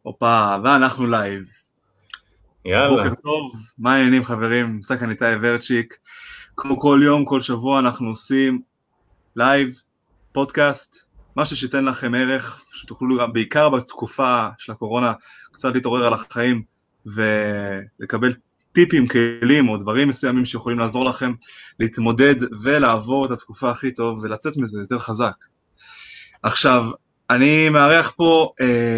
הופה, ואנחנו לייב. יאללה. בוקר טוב, מה העניינים חברים? נמצא כאן איתי ורצ'יק. כמו כל יום, כל שבוע אנחנו עושים לייב, פודקאסט, משהו שייתן לכם ערך, שתוכלו גם בעיקר בתקופה של הקורונה קצת להתעורר על החיים ולקבל טיפים, כלים או דברים מסוימים שיכולים לעזור לכם להתמודד ולעבור את התקופה הכי טוב ולצאת מזה יותר חזק. עכשיו, אני מארח פה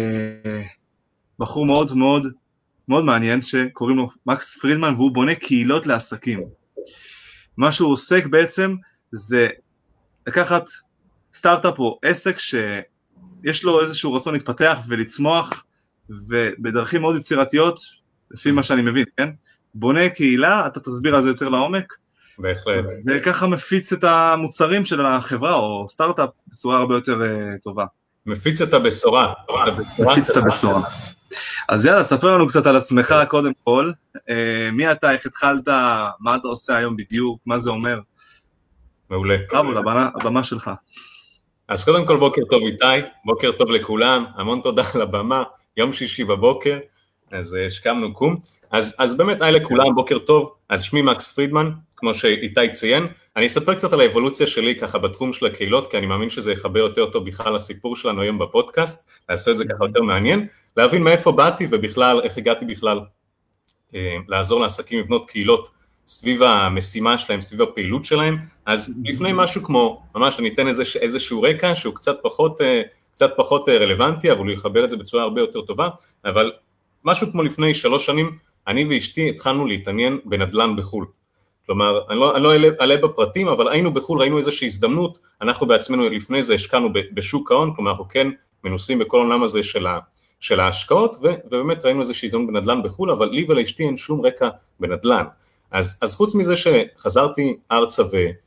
בחור מאוד מאוד מאוד מעניין שקוראים לו מקס פרידמן, והוא בונה קהילות לעסקים. מה שהוא עוסק בעצם זה לקחת סטארט-אפ או עסק שיש לו איזשהו רצון להתפתח ולצמוח, ובדרכים מאוד יצירתיות, לפי מה שאני מבין, כן? בונה קהילה, אתה תסביר על זה יותר לעומק. בהחלט. וככה מפיץ את המוצרים של החברה או סטארט-אפ בצורה הרבה יותר טובה. מפיץ את הבשורה. מפיץ את הבשורה. אז יאללה, ספר לנו קצת על עצמך קודם כל, מי אתה, איך התחלת, מה אתה עושה היום בדיוק, מה זה אומר? מעולה. חבוד, הבמה שלך. אז קודם כל בוקר טוב איתי, בוקר טוב לכולם, המון תודה על הבמה, יום שישי בבוקר, אז שקמנו קום. אז באמת היי לכולם, בוקר טוב, אז שמי מקס פרידמן, כמו שאיתי ציין, אני אספר קצת על האבולוציה שלי ככה בתחום של הקהילות, כי אני מאמין שזה יחבר יותר טוב בכלל לסיפור שלנו היום בפודקאסט, לעשות את זה ככה יותר מעניין, להבין מאיפה באתי ובכלל, איך הגעתי בכלל לעזור לעסקים לבנות קהילות סביב המשימה שלהם, סביב הפעילות שלהם. אז לפני משהו כמו, ממש אני אתן איזשהו רקע שהוא קצת פחות רלוונטי, אבל הוא יחבר את זה בצורה הרבה יותר טובה, אבל משהו כמו לפני 3 שנים, אני ואשתי התחלנו להתעניין בנדל"ן בחול. כלומר, אני לא אעלה בפרטים, אבל היינו בחול, ראינו איזושהי הזדמנות, אנחנו בעצמנו לפני זה השקענו בשוק ההון, כלומר אנחנו כן מנוסים בכל העולם הזה של ההשקעות, ובאמת ראינו איזושהי הזדמנות בנדל"ן בחול, אבל לי ולאשתי אין שום רקע בנדל"ן. אז חוץ מזה שחזרתי ארצה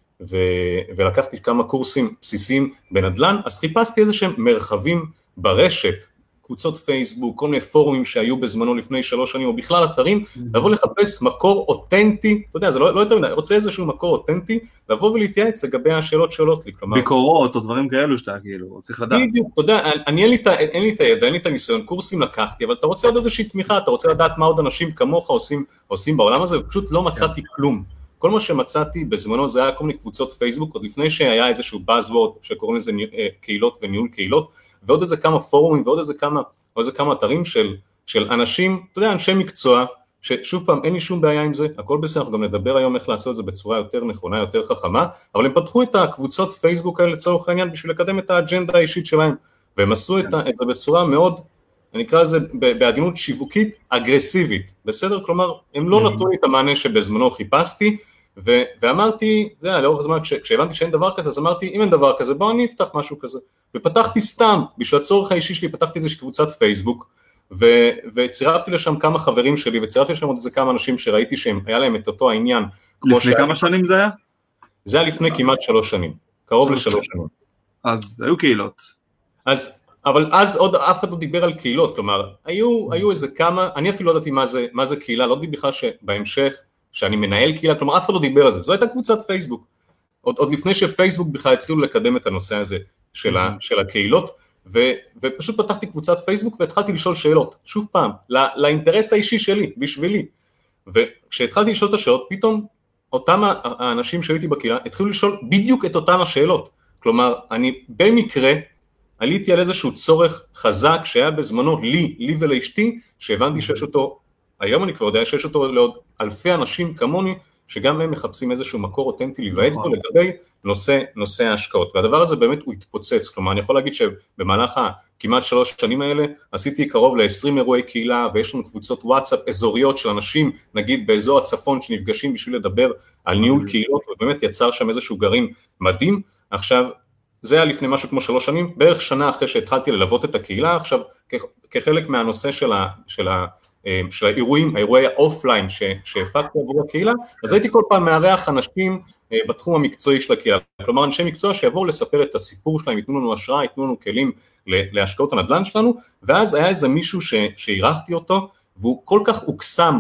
ולקחתי כמה קורסים בסיסיים בנדל"ן, אז חיפשתי איזה שהם מרחבים ברשת, קבוצות פייסבוק, כל מיני פורומים שהיו בזמנו לפני 3 שנים, או בכלל אתרים, לבוא לחפש מקור אותנטי, אתה יודע, זה לא יותר מדי, רוצה איזשהו מקור אותנטי, לבוא ולהתייעץ לגבי השאלות שעולות לי, כלומר... ביקורות או דברים כאלו שאתה כאילו, צריך לדעת. בדיוק, אתה יודע, אין לי את הידע, אין לי את הניסיון, קורסים לקחתי, אבל אתה רוצה עוד איזושהי תמיכה, אתה רוצה לדעת מה עוד אנשים כמוך עושים בעולם הזה, ופשוט לא מצאתי כלום. כל מה שמצאתי בזמנו זה היה כל מיני קבוצות פייסבוק, עוד לפני שהיה איזשהו buzzword שקוראים לזה קהילות וניהול קהילות, ועוד איזה כמה פורומים ועוד איזה כמה אתרים של אנשים, אתה יודע, אנשי מקצוע, ששוב פעם אין לי שום בעיה עם זה, הכל בסדר, אנחנו גם נדבר היום איך לעשות את זה בצורה יותר נכונה, יותר חכמה, אבל הם פתחו את הקבוצות פייסבוק האלה לצורך העניין בשביל לקדם את האג'נדה האישית שלהם, והם עשו את זה בצורה מאוד, אני אקרא לזה בעדינות שיווקית אגרסיבית, בסדר? כלומר, הם לא נתנו לי את המענה שבזמנו חיפשתי, ואמרתי, לאורך הזמן, כשהבנתי שאין דבר כזה, אז אמרתי, אם אין דבר כזה, בוא אני אפתח משהו כזה. ופתחתי סתם, בשביל הצורך האישי שלי, פתחתי איזושהי קבוצת פייסבוק, וצירפתי לשם כמה חברים שלי, וצירפתי לשם עוד איזה כמה אנשים שראיתי שהיה להם את אותו העניין. לפני כמה שנים זה היה? זה היה לפני כמעט 3 שנים, קרוב ל3 שנים. אז היו קהילות. אבל אז עוד אף אחד לא דיבר על קהילות, כלומר, היו איזה כמה, אני אפילו לא ידעתי מה זה קהילה, לא ידעתי בכלל שבהמשך, שאני מנהל קהילה, כלומר אף אחד לא דיבר על זה, זו הייתה קבוצת פייסבוק, עוד לפני שפייסבוק בכלל התחילו לקדם את הנושא הזה של הקהילות, ופשוט פתחתי קבוצת פייסבוק והתחלתי לשאול שאלות, שוב פעם, לאינטרס האישי שלי, בשבילי, וכשהתחלתי לשאול את השאלות, פתאום אותם האנשים שהייתי בקהילה, התחילו לשאול בדיוק את אותם השאלות, כלומר, אני במקרה, עליתי על איזשהו צורך חזק שהיה בזמנו לי ולאשתי, שהבנתי שיש אותו, היום אני כבר יודע שיש אותו לעוד אלפי אנשים כמוני, שגם הם מחפשים איזשהו מקור אותנטי להיוועץ בו לגבי נושא ההשקעות, והדבר הזה באמת הוא התפוצץ, כלומר אני יכול להגיד שבמהלך כמעט 3 שנים האלה, עשיתי קרוב ל20 אירועי קהילה, ויש לנו קבוצות וואטסאפ אזוריות של אנשים, נגיד באזור הצפון, שנפגשים בשביל לדבר על ניהול קהילות, ובאמת יצר שם איזשהו גרעין מדהים. עכשיו, זה היה לפני משהו כמו 3 שנים, בערך שנה אחרי שהתחלתי ללוות את הקהילה, עכשיו כחלק מהנושא של האירועי האופליין שהפקתי עבור הקהילה, אז הייתי כל פעם מארח אנשים בתחום המקצועי של הקהילה, כלומר אנשי מקצוע שיבואו לספר את הסיפור שלהם, ייתנו לנו השראה, ייתנו לנו כלים להשקעות הנדל"ן שלנו, ואז היה איזה מישהו שהירחתי אותו, והוא כל כך הוקסם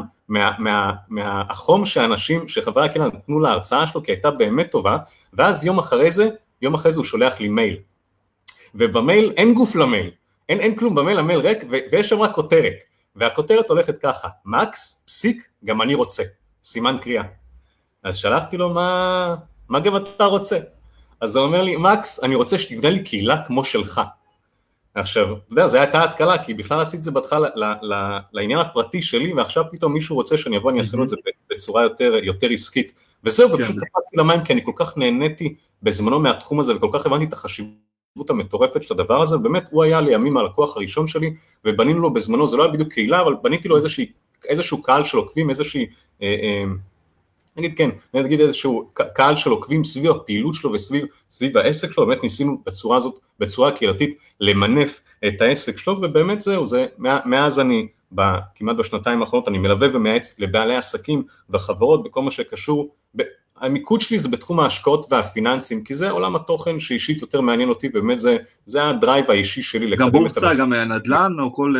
מהחום שחברי הקהילה נתנו להרצאה שלו, כי הייתה באמת טובה, ואז יום אחרי זה הוא שולח לי מייל, ובמייל אין גוף למייל, אין כלום במייל, המייל ריק, ויש שם רק כותרת, והכותרת הולכת ככה, מקס, פסיק, גם אני רוצה, סימן קריאה. אז שלחתי לו, מה גם אתה רוצה? אז הוא אומר לי, מקס, אני רוצה שתבנה לי קהילה כמו שלך. עכשיו, אתה יודע, זה הייתה התקלה, כי בכלל עשיתי את זה בהתחלה לעניין הפרטי שלי, ועכשיו פתאום מישהו רוצה שאני אבוא, אני אעשה לו את זה בצורה יותר עסקית. וזהו, ופשוט קפצתי למים, כי אני כל כך נהניתי בזמנו מהתחום הזה, וכל כך הבנתי את החשיבות המטורפת של הדבר הזה, ובאמת הוא היה לימים הלקוח הראשון שלי, ובנינו לו בזמנו, זה לא היה בדיוק קהילה, אבל בניתי לו איזשהו קהל של עוקבים, נגיד איזשהו קהל של עוקבים סביב הפעילות שלו וסביב העסק שלו, באמת ניסינו בצורה הזאת, בצורה קהילתית, למנף את העסק שלו, ובאמת זהו, מאז אני, כמעט בשנתיים האחרונות, אני מלווה ומייעץ לבעלי עסקים וחברות בכל מה שקשור, המיקוד שלי זה בתחום ההשקעות והפיננסים, כי זה עולם התוכן שאישית יותר מעניין אותי, ובאמת זה הדרייב האישי שלי. גם בורסה, גם נדל"ן או כל...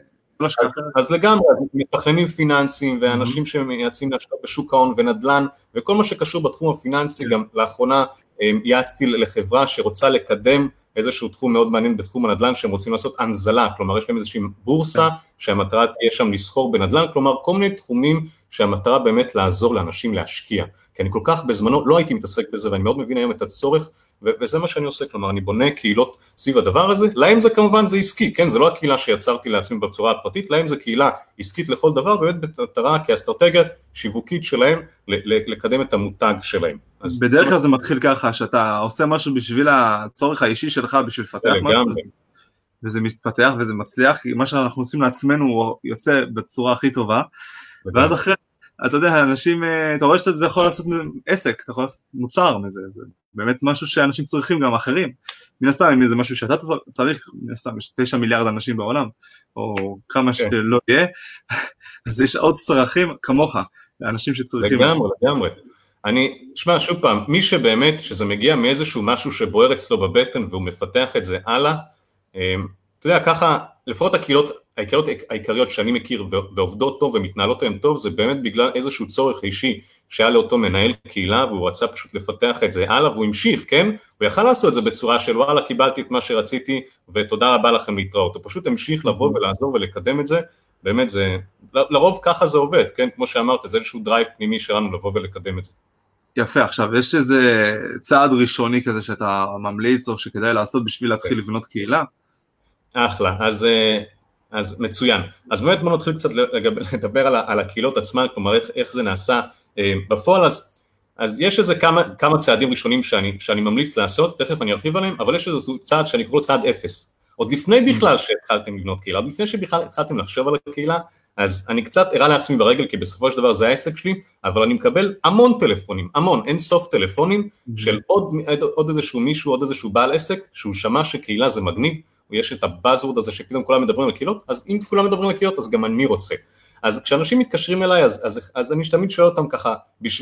אז לגמרי, מתכננים פיננסיים ואנשים שמייעצים להשקעה בשוק ההון ונדל"ן וכל מה שקשור בתחום הפיננסי, גם לאחרונה יעצתי לחברה שרוצה לקדם איזשהו תחום מאוד מעניין בתחום הנדל"ן, שהם רוצים לעשות הנזלה, כלומר יש להם איזושהי בורסה שהמטרה תהיה שם לסחור בנדל"ן, כלומר כל מיני תחומים שהמטרה באמת לעזור לאנשים להשקיע, כי אני כל כך בזמנו לא הייתי מתעסק בזה ואני מאוד מבין היום את הצורך, וזה מה שאני עושה, כלומר אני בונה קהילות סביב הדבר הזה, להם זה כמובן זה עסקי, כן, זה לא הקהילה שיצרתי לעצמי בצורה הפרטית, להם זה קהילה עסקית לכל דבר, באמת במטרה כאסטרטגיה שיווקית שלהם לקדם את המותג שלהם. בדרך כלל זה מתחיל ככה, שאתה עושה משהו בשביל הצורך האישי שלך, בשביל לפתח משהו, וזה מתפתח וזה מצליח, כי מה שאנחנו עושים לעצמנו יוצא בצורה הכי טובה, ואז אחרי, אתה יודע, אנשים, אתה רואה שזה יכול לעשות עסק, אתה יכול לעשות מוצר מזה, זה באמת משהו שאנשים צריכים גם אחרים, מן הסתם, אם זה משהו שאתה צריך, מן הסתם, יש 9 מיליארד אנשים בעולם, או כמה שלא יהיה, אז יש עוד צרכים כמוך, לאנשים שצריכים. לגמרי. שמע, שוב פעם, מי שבאמת, שזה מגיע מאיזשהו משהו שבוער אצלו בבטן, והוא מפתח את זה הלאה, אתה יודע, ככה, לפחות הקהילות העיקריות שאני מכיר ועובדות טוב ומתנהלות היום טוב, זה באמת בגלל איזשהו צורך אישי שהיה לאותו מנהל קהילה, והוא רצה פשוט לפתח את זה הלאה, והוא המשיך, כן? הוא יכל לעשות את זה בצורה של וואלה, קיבלתי את מה שרציתי, ותודה רבה לכם להתראות. הוא פשוט המשיך לבוא ולעזור ולקדם את זה, באמת זה, לרוב ככה זה עובד, כן? כמו שאמרת, זה איזשהו דרייב פנימי שלנו לבוא ולקדם את זה. יפה, עכשיו, יש איזה צעד ראשוני כזה שאתה ממליץ, או שכדאי לעשות בשביל להתחיל לבנות קהילה? אחלה, אז מצוין. אז באמת בוא נתחיל קצת לדבר על הקהילות עצמן, כלומר איך זה נעשה בפועל, אז יש איזה כמה צעדים ראשונים שאני ממליץ לעשות, תכף אני ארחיב עליהם, אבל יש איזה צעד שאני קורא צעד 0. עוד לפני בכלל שהתחלתם לבנות קהילה, עוד לפני שבכלל התחלתם לחשוב על הקהילה, אז אני קצת הראה לעצמי ברגל, כי בסופו של דבר זה העסק שלי, אבל אני מקבל המון טלפונים, אין סוף טלפונים, של עוד איזשהו מישהו, עוד איזשהו בעל עסק, שהוא שמע שקהילה זה מגניב, ויש את הבאזוורד הזה שפתאום כולם מדברים על קהילות, אז אם כולם מדברים על קהילות, אז גם אני רוצה. אז כשאנשים מתקשרים אליי, אז אני תמיד שואל אותם ככה,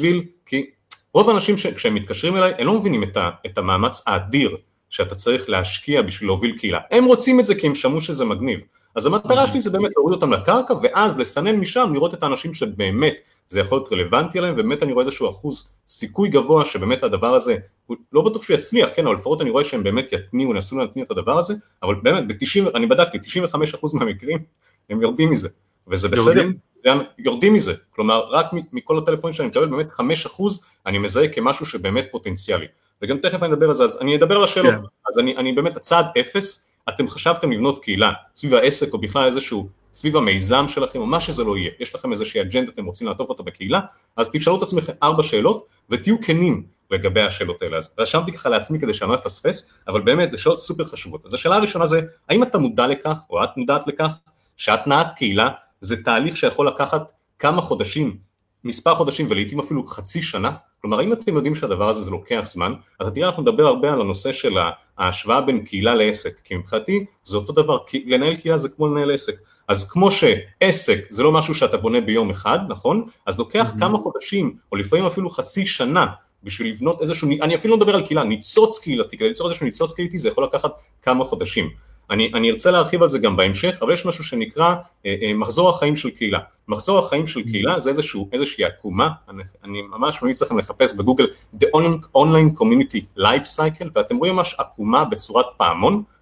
כי רוב האנשים כשהם מתקשרים אליי, הם לא מבינים את המאמץ האדיר, שאתה צריך להשקיע בשביל להוביל קהילה. הם רוצים את זה כי הם שמעו שזה מגניב. אז המטרה שלי זה באמת להוריד אותם לקרקע, ואז לסנן משם, לראות את האנשים שבאמת זה יכול להיות רלוונטי עליהם, ובאמת אני רואה איזשהו אחוז סיכוי גבוה, שבאמת הדבר הזה, לא בטוח שהוא יצליח, כן, אבל לפחות אני רואה שהם באמת יתניעו, נסו להתניע את הדבר הזה, אבל באמת, אני בדקתי, 95% מהמקרים, הם יורדים מזה, וזה בסדר, יורדים מזה, כלומר, רק מכל הטלפונים שאני מקבל, באמת 5% אני מזהה כמשהו שבאמת פוטנציאלי, וגם תכף אני אדבר על זה, אז אני אדבר על השאלות, אז אני באמת, הצעד 0, אתם חשבתם לבנות קהילה, סביב העסק או בכלל איזשהו, סביב המיזם שלכם או מה שזה לא יהיה, יש לכם איזושהי אג'נדה, אתם רוצים לעטוף אותה בקהילה, אז תשאלו את עצמכם 4 שאלות, ותהיו כנים לגבי השאלות האלה. אז רשמתי ככה לעצמי כדי שאני לא אפספס, אבל באמת זה שאלות סופר חשובות. אז השאלה הראשונה זה, האם אתה מודע לכך, או את מודעת לכך, שהתנעת קהילה זה תהליך שיכול לקחת כמה חודשים, מספר חודשים ולעיתים אפילו חצי שנה, כלומר אם אתם יודעים שהדבר הזה זה לוקח זמן, אז תראה אנחנו נדבר הרבה על הנושא של ההשוואה בין קהילה לעסק, כי מבחינתי זה אותו דבר, לנהל קהילה זה כמו לנהל עסק, אז כמו שעסק זה לא משהו שאתה בונה ביום אחד, נכון? אז לוקח כמה חודשים, או לפעמים אפילו חצי שנה, בשביל לבנות איזשהו, אני אפילו לא מדבר על קהילה, ניצוץ קהילתי, כדי ליצור איזשהו ניצוץ קהילתי זה יכול לקחת כמה חודשים. אני ארצה להרחיב על זה גם בהמשך, אבל יש משהו שנקרא מחזור החיים של קהילה. מחזור החיים של קהילה זה איזושהי עקומה, אני ממש ממליץ לכם לחפש בגוגל The Online Community Life Cycle, ואתם רואים ממש עקומה בצורת פעמון,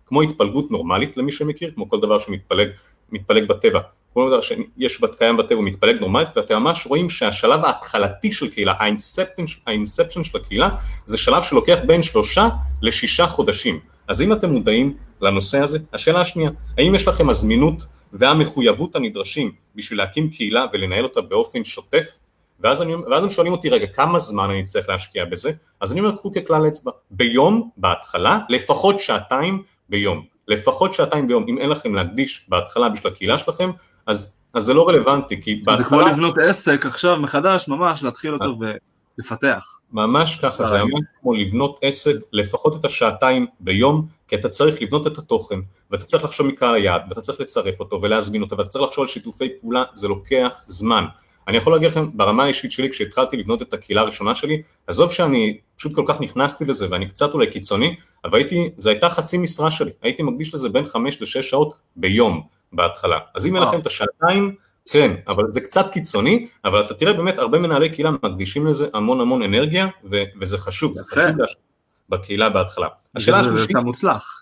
כמו התפלגות נורמלית למי שמכיר, כמו כל דבר שמתפלג בטבע, כל דבר שיש קיים בטבע הוא מתפלג נורמלית, ואתם ממש רואים שהשלב ההתחלתי של קהילה, האינספשן של הקהילה, זה שלב שלוקח בין 3 ל6 חודשים. אז אם אתם מודעים לנושא הזה, השאלה השנייה, האם יש לכם הזמינות והמחויבות הנדרשים בשביל להקים קהילה ולנהל אותה באופן שוטף? ואז הם שואלים אותי, רגע, כמה זמן אני צריך להשקיע בזה? אז אני אומר, קחו ככלל אצבע, ביום, בהתחלה, לפחות 2 ביום. לפחות 2 ביום, אם אין לכם להקדיש בהתחלה בשביל הקהילה שלכם, אז זה לא רלוונטי, כי בהתחלה... זה כמו לבנות עסק עכשיו מחדש, ממש, להתחיל אותו ולפתח. ממש ככה, זה ממש כמו לבנות עסק, לפחות את 2 ביום, כי אתה צריך לבנות את התוכן, ואתה צריך לחשוב מקהל היעד, ואתה צריך לצרף אותו ולהזמין אותו, ואתה צריך לחשוב על שיתופי פעולה, זה לוקח זמן. אני יכול להגיד לכם, ברמה האישית שלי, כשהתחלתי לבנות את הקהילה הראשונה שלי, עזוב שאני פשוט כל כך נכנסתי לזה, ואני קצת אולי קיצוני, אבל זה הייתה חצי משרה שלי, הייתי מקדיש לזה בין 5 ל6 שעות ביום בהתחלה. אז אם אין לכם את 2, כן, אבל זה קצת קיצוני, אבל אתה תראה באמת הרבה מנהלי קהילה מקדישים לזה המון אנרגיה, וזה חשוב, זה חשוב בקהילה בהתחלה. השאלה השלישית, זה מוצלח.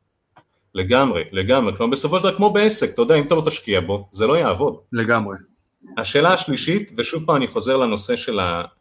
לגמרי, כלומר בסופו של דבר כמו בעסק, אתה יודע, אם אתה לא תשקיע בו, זה לא יעבוד. לגמרי. השאלה השלישית, ושוב פעם אני חוזר לנושא של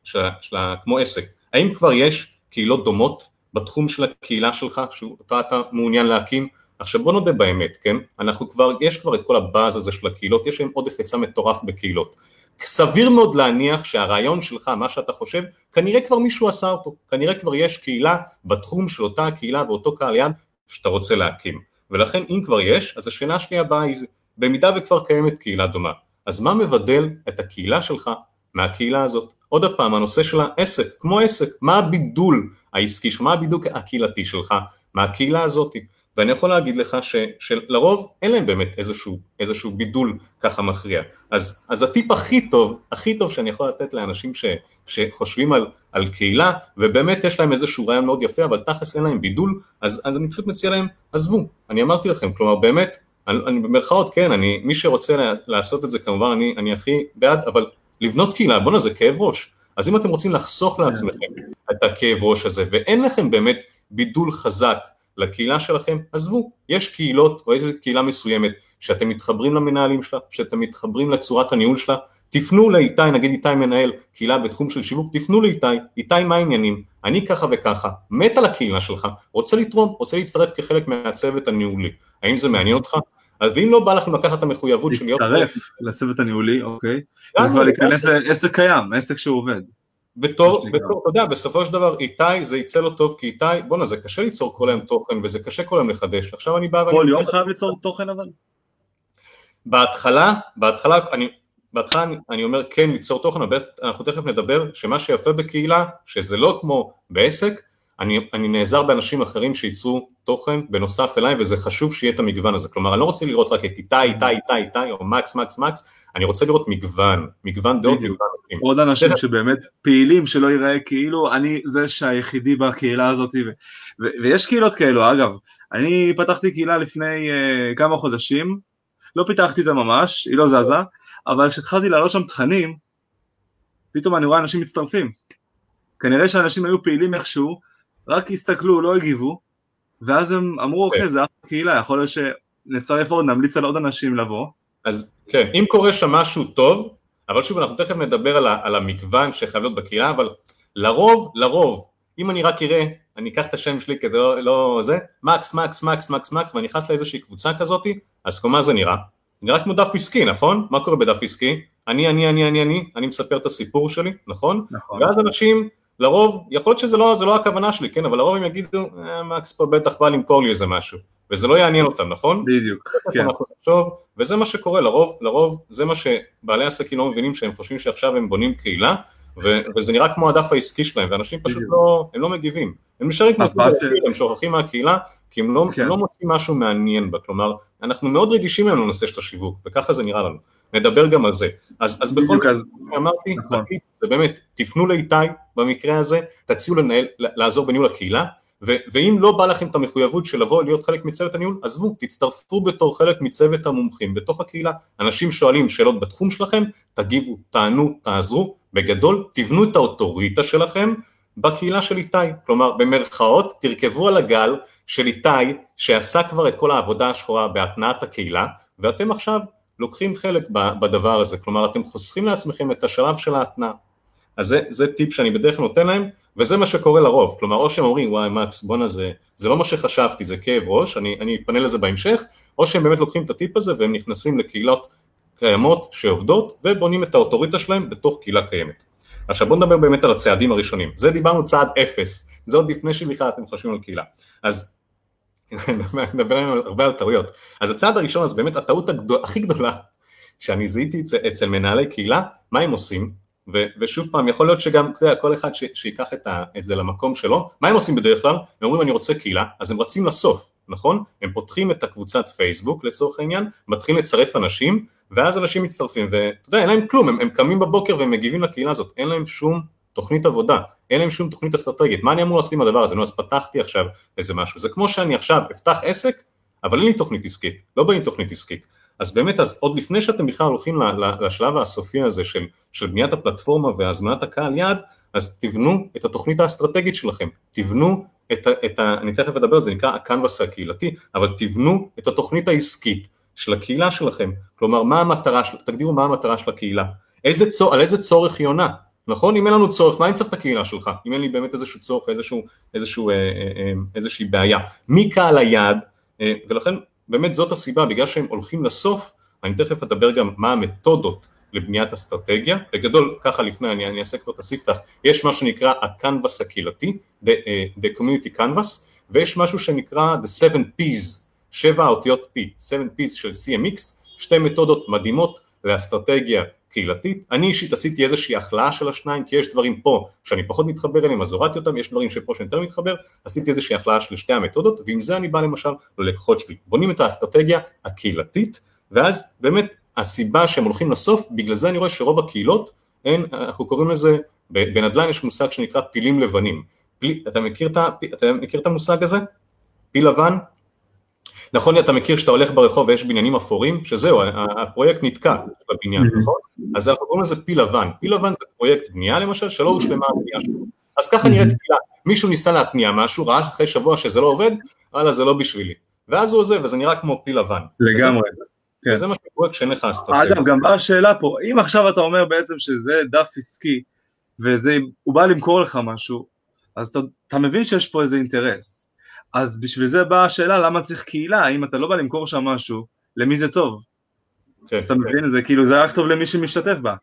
כמו עסק, האם כבר יש קהילות דומות בתחום של הקהילה שלך, שאותה אתה מעוניין להקים? עכשיו בוא נודה באמת, כן? יש כבר את כל הבאז הזה של הקהילות, יש להם עודף היצע מטורף בקהילות. סביר מאוד להניח שהרעיון שלך, מה שאתה חושב, כנראה כבר מישהו עשה אותו, כנראה כבר יש קהילה בתחום של אותה הקהילה ואותו קהל יעד שאתה רוצה להקים. ולכן אם כבר יש, אז השאלה השנייה הבאה היא זה, במידה וכבר קיימת קהילה דומה, אז מה מבדל את הקהילה שלך מהקהילה הזאת? עוד הפעם, הנושא של העסק, כמו עסק, מה הבידול העסקי, מה הבידול הקהילתי שלך מהקהילה הזאת? ואני יכול להגיד לך שלרוב אין להם באמת איזשהו בידול ככה מכריע. אז הטיפ הכי טוב שאני יכול לתת לאנשים שחושבים על קהילה, ובאמת יש להם איזשהו רעיון מאוד יפה, אבל תכלס אין להם בידול, אז אני פשוט מציע להם, עזבו, אני אמרתי לכם, כלומר באמת, אני במרכאות, כן, מי שרוצה לעשות את זה כמובן, אני הכי בעד, אבל לבנות קהילה, בוא'נה, זה כאב ראש. אז אם אתם רוצים לחסוך לעצמכם את הכאב ראש הזה, ואין לכם באמת בידול חזק לקהילה שלכם, עזבו, יש קהילות או איזו קהילה מסוימת שאתם מתחברים למנהלים שלה, שאתם מתחברים לצורת הניהול שלה, תפנו לאיתי, נגיד איתי מנהל קהילה בתחום של שיווק, תפנו לאיתי מה העניינים, אני ככה וככה, מת על הקהילה שלך, רוצה לתרום, רוצה להצטרף כחלק מהצוות הניהולי, האם זה מעניין אותך? ואם לא בא לכם לקחת את המחויבות של להיות... להצטרף לצוות הניהולי, אוקיי, זה כבר להיכנס לעסק קיים, עסק שעובד. בתור, אתה יודע, בסופו של דבר, איתי זה יצא לו טוב, כי איתי, בוא'נה, זה קשה ליצור כל היום תוכן, וזה קשה כל היום לחדש. עכשיו אני בא... כל יום חייב ליצור תוכן אבל? בהתחלה אני אומר, כן, ליצור תוכן, אבל אנחנו תכף נדבר, שמה שיפה בקהילה, שזה לא כמו בעסק, אני נעזר באנשים אחרים שייצרו תוכן בנוסף אליי, וזה חשוב שיהיה את המגוון הזה. כלומר, אני לא רוצה לראות רק את איתי, או מקס, אני רוצה לראות מגוון דעות. עוד אנשים שבאמת פעילים, שלא ייראה כאילו, אני זה שהיחידי בקהילה הזאת, ויש קהילות כאלו, אגב, אני פתחתי קהילה לפני כמה חודשים, לא פיתחתי אותה ממש, היא לא זזה, אבל כשהתחלתי לעלות שם תכנים, פתאום אני רואה אנשים מצטרפים. כנראה שאנשים היו פעילים איכשהו, רק הסתכלו, לא הגיבו, ואז הם אמרו, אוקיי, זה אחת קהילה, יכול להיות שנצרף עוד, נמליץ על עוד אנשים לבוא. אז כן, אם קורה שם משהו טוב, אבל שוב, אנחנו תכף נדבר על המגוון שחייב להיות בקהילה, אבל לרוב, אם אני רק אראה, אני אקח את השם שלי כדי לא זה, מקס, ואני נכנס לאיזושהי קבוצה כזאת, אז כמו מה זה נראה? נראה כמו דף עסקי, נכון? מה קורה בדף עסקי? אני מספר את הסיפור שלי, נכון? ואז אנשים, לרוב, יכול להיות שזה לא הכוונה שלי, כן, אבל לרוב הם יגידו, מקס פה בטח בא למכור לי איזה משהו, וזה לא יעניין אותם, נכון? בדיוק, כן. וזה מה שקורה, לרוב, זה מה שבעלי עסקים לא מבינים, שהם חושבים שעכשיו הם בונים קהילה, וזה נראה כמו הדף העסקי שלהם, ואנשים פשוט לא מגיבים, הם נשארים כמו הם שוכחים מהקהילה, כי הם לא מוצאים משהו מעניין בה, כלומר, אנחנו מאוד רגישים לנו לנושא של השיווק, וככה זה נראה לנו, נדבר גם על זה, אז בכל זאת, אמרתי, זה באמת, תפנו לאיתי במקרה הזה, תציעו לעזור בניהול הקהילה, ואם לא בא לכם את המחויבות של לבוא להיות חלק מצוות הניהול, עזבו, תצטרפו בתור חלק מצוות המומחים, בתוך הקהילה, אנשים שואלים שאלות בתחום שלכם, תגיבו, תענו, תעזרו, בגדול, תבנו את האוטוריטה שלכם בקהילה של איתי, כלומר, במרכאות, תרכבו על הגל של איתי, שעשה כבר את כל העבודה השחורה בהתנעת הקהילה, ואתם עכשיו לוקחים חלק בדבר הזה, כלומר אתם חוסכים לעצמכם את השלב של ההתנעה. אז זה טיפ שאני בדרך כלל נותן להם, וזה מה שקורה לרוב, כלומר או שהם אומרים וואי מקס בונה זה לא מה שחשבתי, זה כאב ראש, אני אפנה לזה בהמשך, או שהם באמת לוקחים את הטיפ הזה והם נכנסים לקהילות קיימות שעובדות ובונים את האוטוריטה שלהם בתוך קהילה קיימת. עכשיו בואו נדבר באמת על הצעדים הראשונים, זה דיברנו צעד 0, זה עוד לפני שבכלל אתם חושבים על קהילה, אז נדבר הרבה על טעויות, אז הצעד הראשון, אז באמת הטעות הכי גדולה שאני זיהיתי אצל מנהלי קהילה, מה הם עושים? ושוב פעם, יכול להיות שגם כל אחד שיקח את זה למקום שלו, מה הם עושים בדרך כלל? הם אומרים אני רוצה קהילה, אז הם רצים לסוף, נכון? הם פותחים את הקבוצת פייסבוק לצורך העניין, מתחילים לצרף אנשים, ואז אנשים מצטרפים, ואתה יודע, אין להם כלום, הם קמים בבוקר והם מגיבים לקהילה הזאת, אין להם שום תוכנית עבודה, אין להם שום תוכנית אסטרטגית, מה אני אמור לעשות עם הדבר הזה? נו, אז פתחתי עכשיו איזה משהו, זה כמו שאני עכשיו אפתח עסק, אבל אין לי תוכנית עסקית, לא באים תוכנית עסקית, אז באמת, אז עוד לפני שאתם בכלל הולכים לשלב הסופי הזה של בניית הפלטפורמה והזמנת הקהל יעד, אז תבנו את התוכנית האסטרטגית שלכם, תבנו אני תכף אדבר, זה נקרא הקנבס הקהילתי, אבל תבנו את התוכנית העסקית של הקהילה שלכם, כלומר, תגדירו מה המטרה של הקהילה, על איזה צורך היא עונה, נכון? אם אין לנו צורך, מה אני צריך את הקהילה שלך? אם אין לי באמת איזשהו צורך, איזושהי בעיה, מי קהל היעד, ולכן באמת זאת הסיבה, בגלל שהם הולכים לסוף, אני תכף אדבר גם מה המתודות לבניית אסטרטגיה, בגדול ככה לפני, אני אעשה כבר את הספתח, יש מה שנקרא הקנבס הקהילתי, the community canvas, ויש משהו שנקרא the 7Ps, 7 האותיות P, 7Ps של CMX, שתי מתודות מדהימות לאסטרטגיה קהילתית, אני אישית עשיתי איזושהי החלאה של השניים, כי יש דברים פה שאני פחות מתחבר אליהם, אז הורדתי אותם, יש דברים שפה שאני יותר מתחבר, עשיתי איזושהי החלאה של שתי המתודות, ועם זה אני בא למשל ללקוחות שלי, בונים את האסטרטגיה הקהילתית, ואז באמת הסיבה שהם הולכים לסוף, בגלל זה אני רואה שרוב הקהילות, אנחנו קוראים לזה, בנדל"ן יש מושג שנקרא פילים לבנים, אתה מכיר את המושג הזה? פיל לבן? נכון, אתה מכיר שאתה הולך ברחוב ויש בניינים אפורים, שזהו, הפרויקט נתקע בבניין, נכון? אז אנחנו קוראים לזה פיל לבן. פיל לבן זה פרויקט בנייה למשל, שלא הושלמה הבנייה שלו. אז ככה נראית פילה. מישהו ניסה להתניע משהו, ראה אחרי שבוע שזה לא עובד, וואלה, זה לא בשבילי. ואז הוא עוזב, וזה נראה כמו פיל לבן. לגמרי. וזה מה שקורה כשאין לך אסטרטגיה. אגב, גם באה השאלה פה, אם עכשיו אתה אומר בעצם שזה דף עסקי, והוא בא למכור לך משהו, אז אתה מבין שיש פה איזה אינטרס. אז בשביל זה באה השאלה, למה צריך קהילה? אם אתה לא בא למכור שם משהו, למי זה טוב? אז אתה מבין את זה, כאילו זה רק טוב למי שמשתתף בה.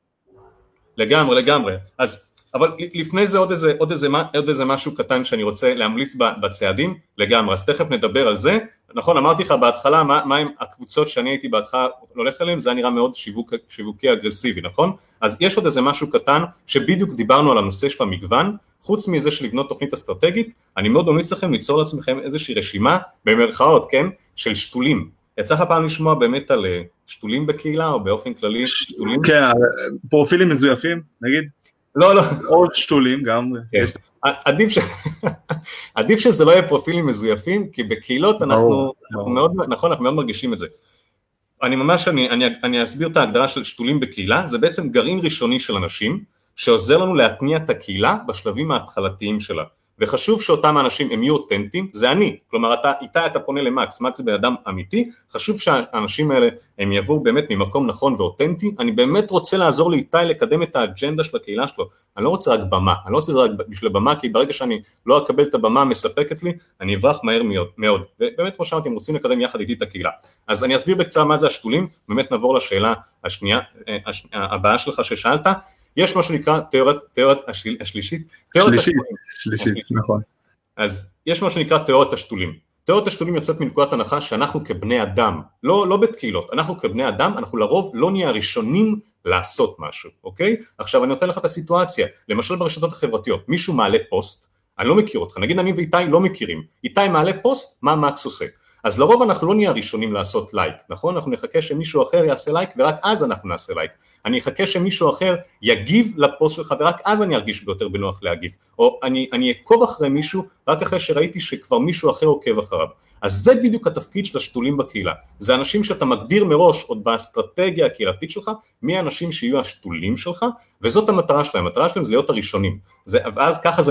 לגמרי. אז, אבל לפני זה עוד איזה משהו קטן שאני רוצה להמליץ בצעדים, לגמרי, אז תכף נדבר על זה. נכון, אמרתי לך בהתחלה, מה הם הקבוצות שאני הייתי בהתחלה הולך אליהם, זה היה נראה מאוד שיווקי אגרסיבי, נכון? אז יש עוד איזה משהו קטן, שבדיוק דיברנו על הנושא של המגוון, חוץ מזה של לבנות תוכנית אסטרטגית, אני מאוד ממליץ לכם ליצור לעצמכם איזושהי רשימה, במרכאות, כן, של שתולים. יצא לך פעם לשמוע באמת על שתולים בקהילה, או באופן כללי שתולים? כן, פרופילים מזויפים, נגיד? לא. עוד שתולים גם. כן. עדיף שזה לא יהיה פרופילים מזויפים, כי בקהילות אנחנו מאוד מרגישים את זה. אני אסביר את ההגדרה של שתולים בקהילה, זה בעצם גרעין ראשוני של אנשים, שעוזר לנו להתניע את הקהילה בשלבים ההתחלתיים שלה. וחשוב שאותם האנשים הם יהיו אותנטיים, זה אני, כלומר איתה אתה פונה למקס, מקס זה בן אדם אמיתי, חשוב שהאנשים האלה הם יבואו באמת ממקום נכון ואותנטי, אני באמת רוצה לעזור לאיתי לקדם את האג'נדה של הקהילה שלו, אני לא רוצה רק במה, אני לא רוצה רק בשביל הבמה, כי ברגע שאני לא אקבל את הבמה המספקת לי, אני אברח מהר מאוד, ובאמת כמו שאמרתי, הם רוצים לקדם יחד איתי את הקהילה. אז אני אסביר בקצרה מה זה השתולים, באמת נעבור לשאלה השנייה, הבאה שלך ששאלת, יש מה שנקרא תיאוריית השלישית, נכון. אז יש מה שנקרא תיאוריית השתולים. תיאוריית השתולים יוצאת מנקודת הנחה שאנחנו כבני אדם, לא בית קהילות, אנחנו כבני אדם, אנחנו לרוב לא נהיה הראשונים לעשות משהו, אוקיי? עכשיו אני נותן לך את הסיטואציה, למשל ברשתות החברתיות, מישהו מעלה פוסט, אני לא מכיר אותך, נגיד אני ואיתי לא מכירים, איתי מעלה פוסט, מה מקס עושה? אז לרוב אנחנו לא נהיה הראשונים לעשות לייק, נכון? אנחנו נחכה שמישהו אחר יעשה לייק ורק אז אנחנו נעשה לייק. אני אחכה שמישהו אחר יגיב לפוסט שלך ורק אז אני ארגיש ביותר בנוח להגיב. או אני אעקוב אחרי מישהו רק אחרי שראיתי שכבר מישהו אחר עוקב אחריו. אז זה בדיוק התפקיד של השתולים בקהילה. זה אנשים שאתה מגדיר מראש עוד באסטרטגיה הקהילתית שלך, מי האנשים שיהיו השתולים שלך, וזאת המטרה שלהם. המטרה שלהם זה להיות הראשונים. ואז ככה זה נראה.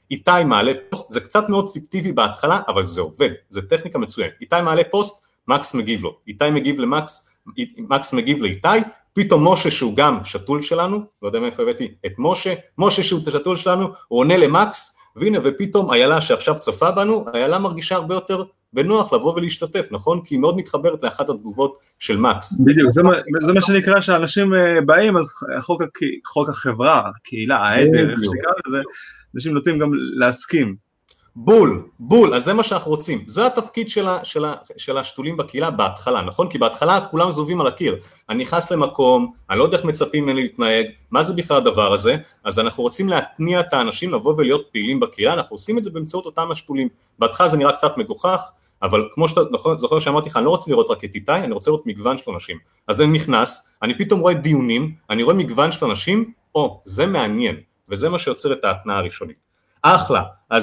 איתי מעלה פוסט, זה קצת מאוד פיקטיבי בהתחלה, אבל זה עובד, זה טכניקה מצוינת. איתי מעלה פוסט, מקס מגיב לו, איתי מגיב למקס, מקס מגיב לאיתי, פתאום משה שהוא גם שתול שלנו, לא יודע מאיפה הבאתי את משה שהוא שתול שלנו, הוא עונה למקס, והנה ופתאום איילה שעכשיו צופה בנו, איילה מרגישה הרבה יותר בנוח לבוא ולהשתתף, נכון? כי היא מאוד מתחברת לאחת התגובות של מקס. בדיוק, זה מה שנקרא שאנשים באים, אז חוק החברה, הקהילה, העדר, איך שתקרא לזה, אנשים נוטים גם להסכים. בול, אז זה מה שאנחנו רוצים, זה התפקיד של השתולים בקהילה בהתחלה, נכון? כי בהתחלה כולם זובים על הקיר, אני נכנס למקום, אני לא יודע איך מצפים ממני להתנהג, מה זה בכלל הדבר הזה? אז אנחנו רוצים להתניע את האנשים לבוא ולהיות פעילים בקהילה, אנחנו עושים את זה באמצעות אותם השתולים, בהתחלה זה נראה קצת מגוחך, אבל כמו שאתה זוכר שאמרתי לך, אני לא רוצה לראות רק את איתי, אני רוצה לראות מגוון של אנשים, אז אני נכנס, אני פתאום רואה דיונים, אני רואה מגוון של אנשים, זה מעניין, וזה מה שיוצר את ההתנעה הראשונית. אחלה,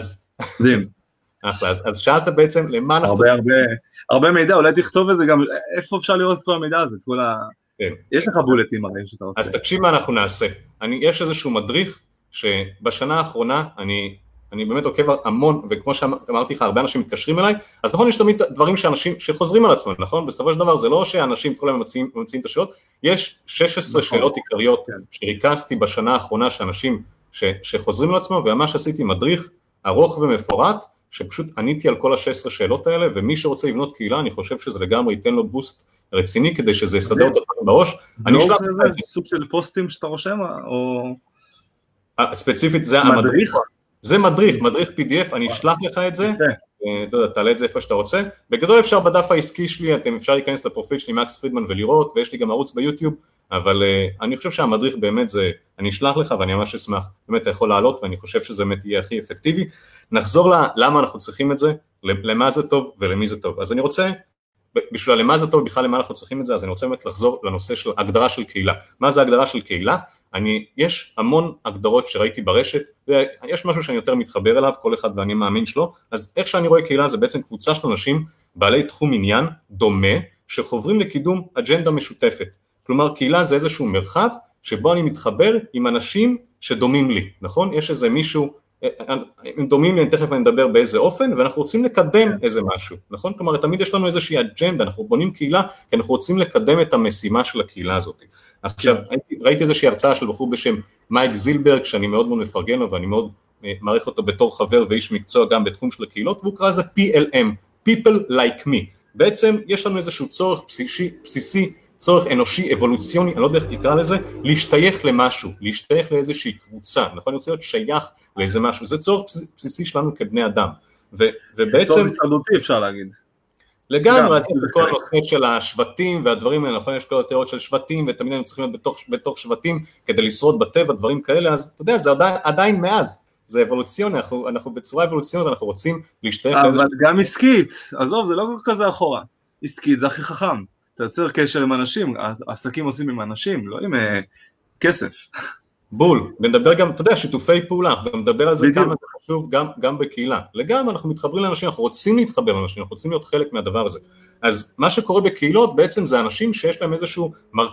אז שאלת בעצם למה אנחנו... הרבה מידע, אולי תכתוב את זה גם, איפה אפשר לראות את כל המידע הזה, יש לך בולטים הרי שאתה עושה. אז תקשיב מה אנחנו נעשה, יש איזשהו מדריך שבשנה האחרונה אני באמת עוקב המון, וכמו שאמרתי לך, הרבה אנשים מתקשרים אליי, אז נכון, יש תמיד דברים שאנשים שחוזרים על עצמם, נכון? בסופו של דבר זה לא שאנשים כולם ממציאים את השאלות, יש 16 שאלות עיקריות שריכזתי בשנה האחרונה שאנשים שחוזרים על עצמם, וממש עשיתי מדריך ארוך ומפורט, שפשוט עניתי על כל ה-16 שאלות האלה, ומי שרוצה לבנות קהילה, אני חושב שזה לגמרי ייתן לו בוסט רציני, כדי שזה יסדר אותו בראש. אני אשלח לך את זה. סוג של פוסטים שאתה רושם, או... ספציפית זה המדריך. זה מדריך PDF, אני אשלח לך את זה, תעלה את זה איפה שאתה רוצה. בגדול אפשר בדף העסקי שלי, אפשר להיכנס לפרופיל שלי, מקס פרידמן, ולראות, ויש לי גם ערוץ ביוטיוב, אבל אני חושב שהמדריך באמת זה, אני אשלח לך ואני ממש אשמח, באמת אתה יכול לעלות ואני חושב שזה באמת יהיה הכי אפקטיבי. נחזור למה אנחנו צריכים את זה, למה זה טוב ולמי זה טוב. אז אני רוצה, בשביל למה זה טוב, בכלל למה אנחנו צריכים את זה, אז אני רוצה באמת לחזור לנושא של הגדרה של קהילה. מה זה הגדרה של קהילה? יש המון הגדרות שראיתי ברשת, ויש משהו שאני יותר מתחבר אליו, כל אחד ואני מאמין שלו, אז איך שאני רואה קהילה זה בעצם קבוצה של אנשים בעלי תחום עניין דומה, שחוברים לקידום אג'נדה משותפת. כלומר, קהילה זה איזשהו מרחב שבו אני מתחבר עם אנשים שדומים לי, נכון? יש איזה מישהו, הם דומים לי, תכף אני מדבר באיזה אופן, ואנחנו רוצים לקדם איזה משהו, נכון? כלומר, תמיד יש לנו איזושהי אג'נדה, אנחנו בונים קהילה, כי אנחנו רוצים לקדם את המשימה של הקהילה הזאת. עכשיו, ראיתי איזושהי הרצאה של בחור בשם מייק זילברג, שאני מאוד מאוד מפרגן לו, ואני מאוד מעריך אותו בתור חבר ואיש מקצוע גם בתחום של הקהילות, והוא קרא לזה PLM, People Like Me. בעצם יש לנו איזשהו צורך בסיסי, צורך אנושי, אבולוציוני, אני לא יודע איך תקרא לזה, להשתייך למשהו, להשתייך לאיזושהי קבוצה, נכון? אני רוצה להיות שייך לאיזה משהו, זה צורך בסיסי שלנו כבני אדם, ובעצם... צורך הישרדותי אפשר להגיד. לגמרי, אז זה כל הנושא של השבטים והדברים האלה, נכון? יש כל התיאוריות של שבטים, ותמיד הם צריכים להיות בתוך שבטים, כדי לשרוד בטבע, דברים כאלה, אז אתה יודע, זה עדיין מאז, זה אבולוציוני, אנחנו בצורה אבולוציונית, אנחנו רוצים להשתייך לאיזשהו... אבל גם עסקית, עזוב, זה לא כזה אחורה, עסקית זה הכי חכם. אתה יוצר קשר עם אנשים, עסקים עושים עם אנשים, לא עם כסף. בול, ונדבר גם, אתה יודע, שיתופי פעולה, אנחנו גם נדבר על זה כמה זה חשוב גם בקהילה. לגמרי אנחנו מתחברים לאנשים, אנחנו רוצים להתחבר לאנשים, אנחנו רוצים להיות חלק מהדבר הזה. אז מה שקורה בקהילות בעצם זה אנשים שיש להם איזשהו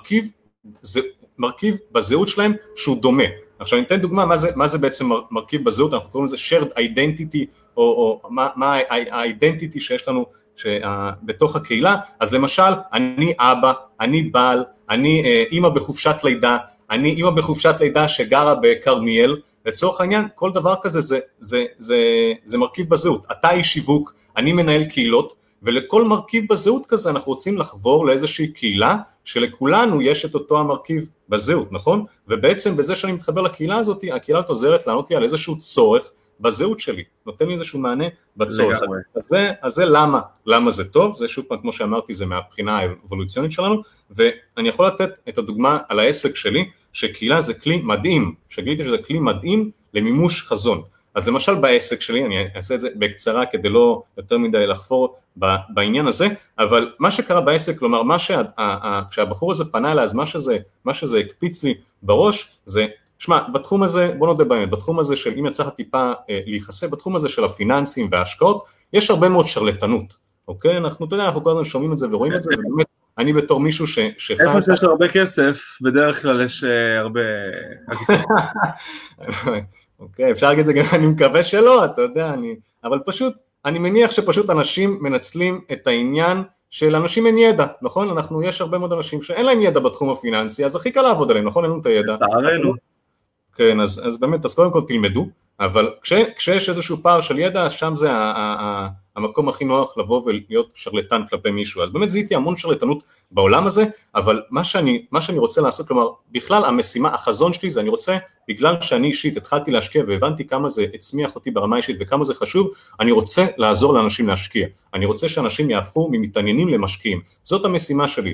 מרכיב בזהות שלהם שהוא דומה. עכשיו אני אתן דוגמה, מה זה בעצם מרכיב בזהות, אנחנו קוראים לזה shared identity, או מה ה-identity שיש לנו בתוך הקהילה. אז למשל, אני אבא, אני בעל, אני אמא בחופשת לידה, אני אמא בחופשת לידה שגרה בקרמיאל, לצורך העניין, כל דבר כזה זה מרכיב בזהות. אתה איש שיווק, אני מנהל קהילות, ולכל מרכיב בזהות כזה אנחנו רוצים לחבור לאיזושהי קהילה, שלכולנו יש את אותו המרכיב בזהות, נכון? ובעצם בזה שאני מתחבר לקהילה הזאת, הקהילה הזאת עוזרת לענות לי על איזשהו צורך בזהות שלי, נותן לי איזשהו מענה בצורך. אז זה למה זה טוב, זה שוב פעם כמו שאמרתי, זה מהבחינה האבולוציונית שלנו, ואני יכול לתת את הדוגמה על העסק שלי, שקהילה זה כלי מדהים, שגיליתי שזה כלי מדהים למימוש חזון. אז למשל בעסק שלי, אני אעשה את זה בקצרה כדי לא יותר מדי לחפור בעניין הזה, אבל מה שקרה בעסק, כלומר, כשהבחור הזה פנה אליי, אז מה שזה הקפיץ לי בראש, זה, שמע, בתחום הזה, בוא נודה באמת, בתחום הזה של, אם יצא טיפה להיחשף, בתחום הזה של הפיננסים וההשקעות, יש הרבה מאוד שרלטנות, אוקיי? אנחנו, אתה יודע, אנחנו כל הזמן שומעים את זה ורואים את זה, ובאמת, אני בתור מישהו איפה שיש הרבה כסף, בדרך כלל יש הרבה... אוקיי, אפשר להגיד את זה גם, אני מקווה שלא, אתה יודע, אבל פשוט, אני מניח שפשוט אנשים מנצלים את העניין של אנשים אין ידע, נכון? יש הרבה מאוד אנשים שאין להם ידע בתחום הפיננסי, אז הכי קל לעבוד עליהם, נכון? אין לנו את הידע. לצערנו. כן, אז באמת, אז קודם כל תלמדו, אבל כשיש איזשהו פער של ידע, שם זה המקום הכי נוח לבוא ולהיות שרלטן כלפי מישהו. אז באמת זיהיתי המון שרלטנות בעולם הזה, אבל מה שאני רוצה לעשות, כלומר, בכלל המשימה, החזון שלי זה, אני רוצה, בגלל שאני אישית התחלתי להשקיע והבנתי כמה זה הצמיח אותי ברמה אישית וכמה זה חשוב, אני רוצה לעזור לאנשים להשקיע. אני רוצה שאנשים יהפכו ממתעניינים למשקיעים. זאת המשימה שלי.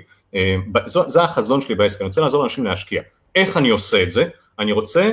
זה החזון שלי בעסק. אני רוצה לעזור לאנשים להשקיע. איך אני עושה את זה? אני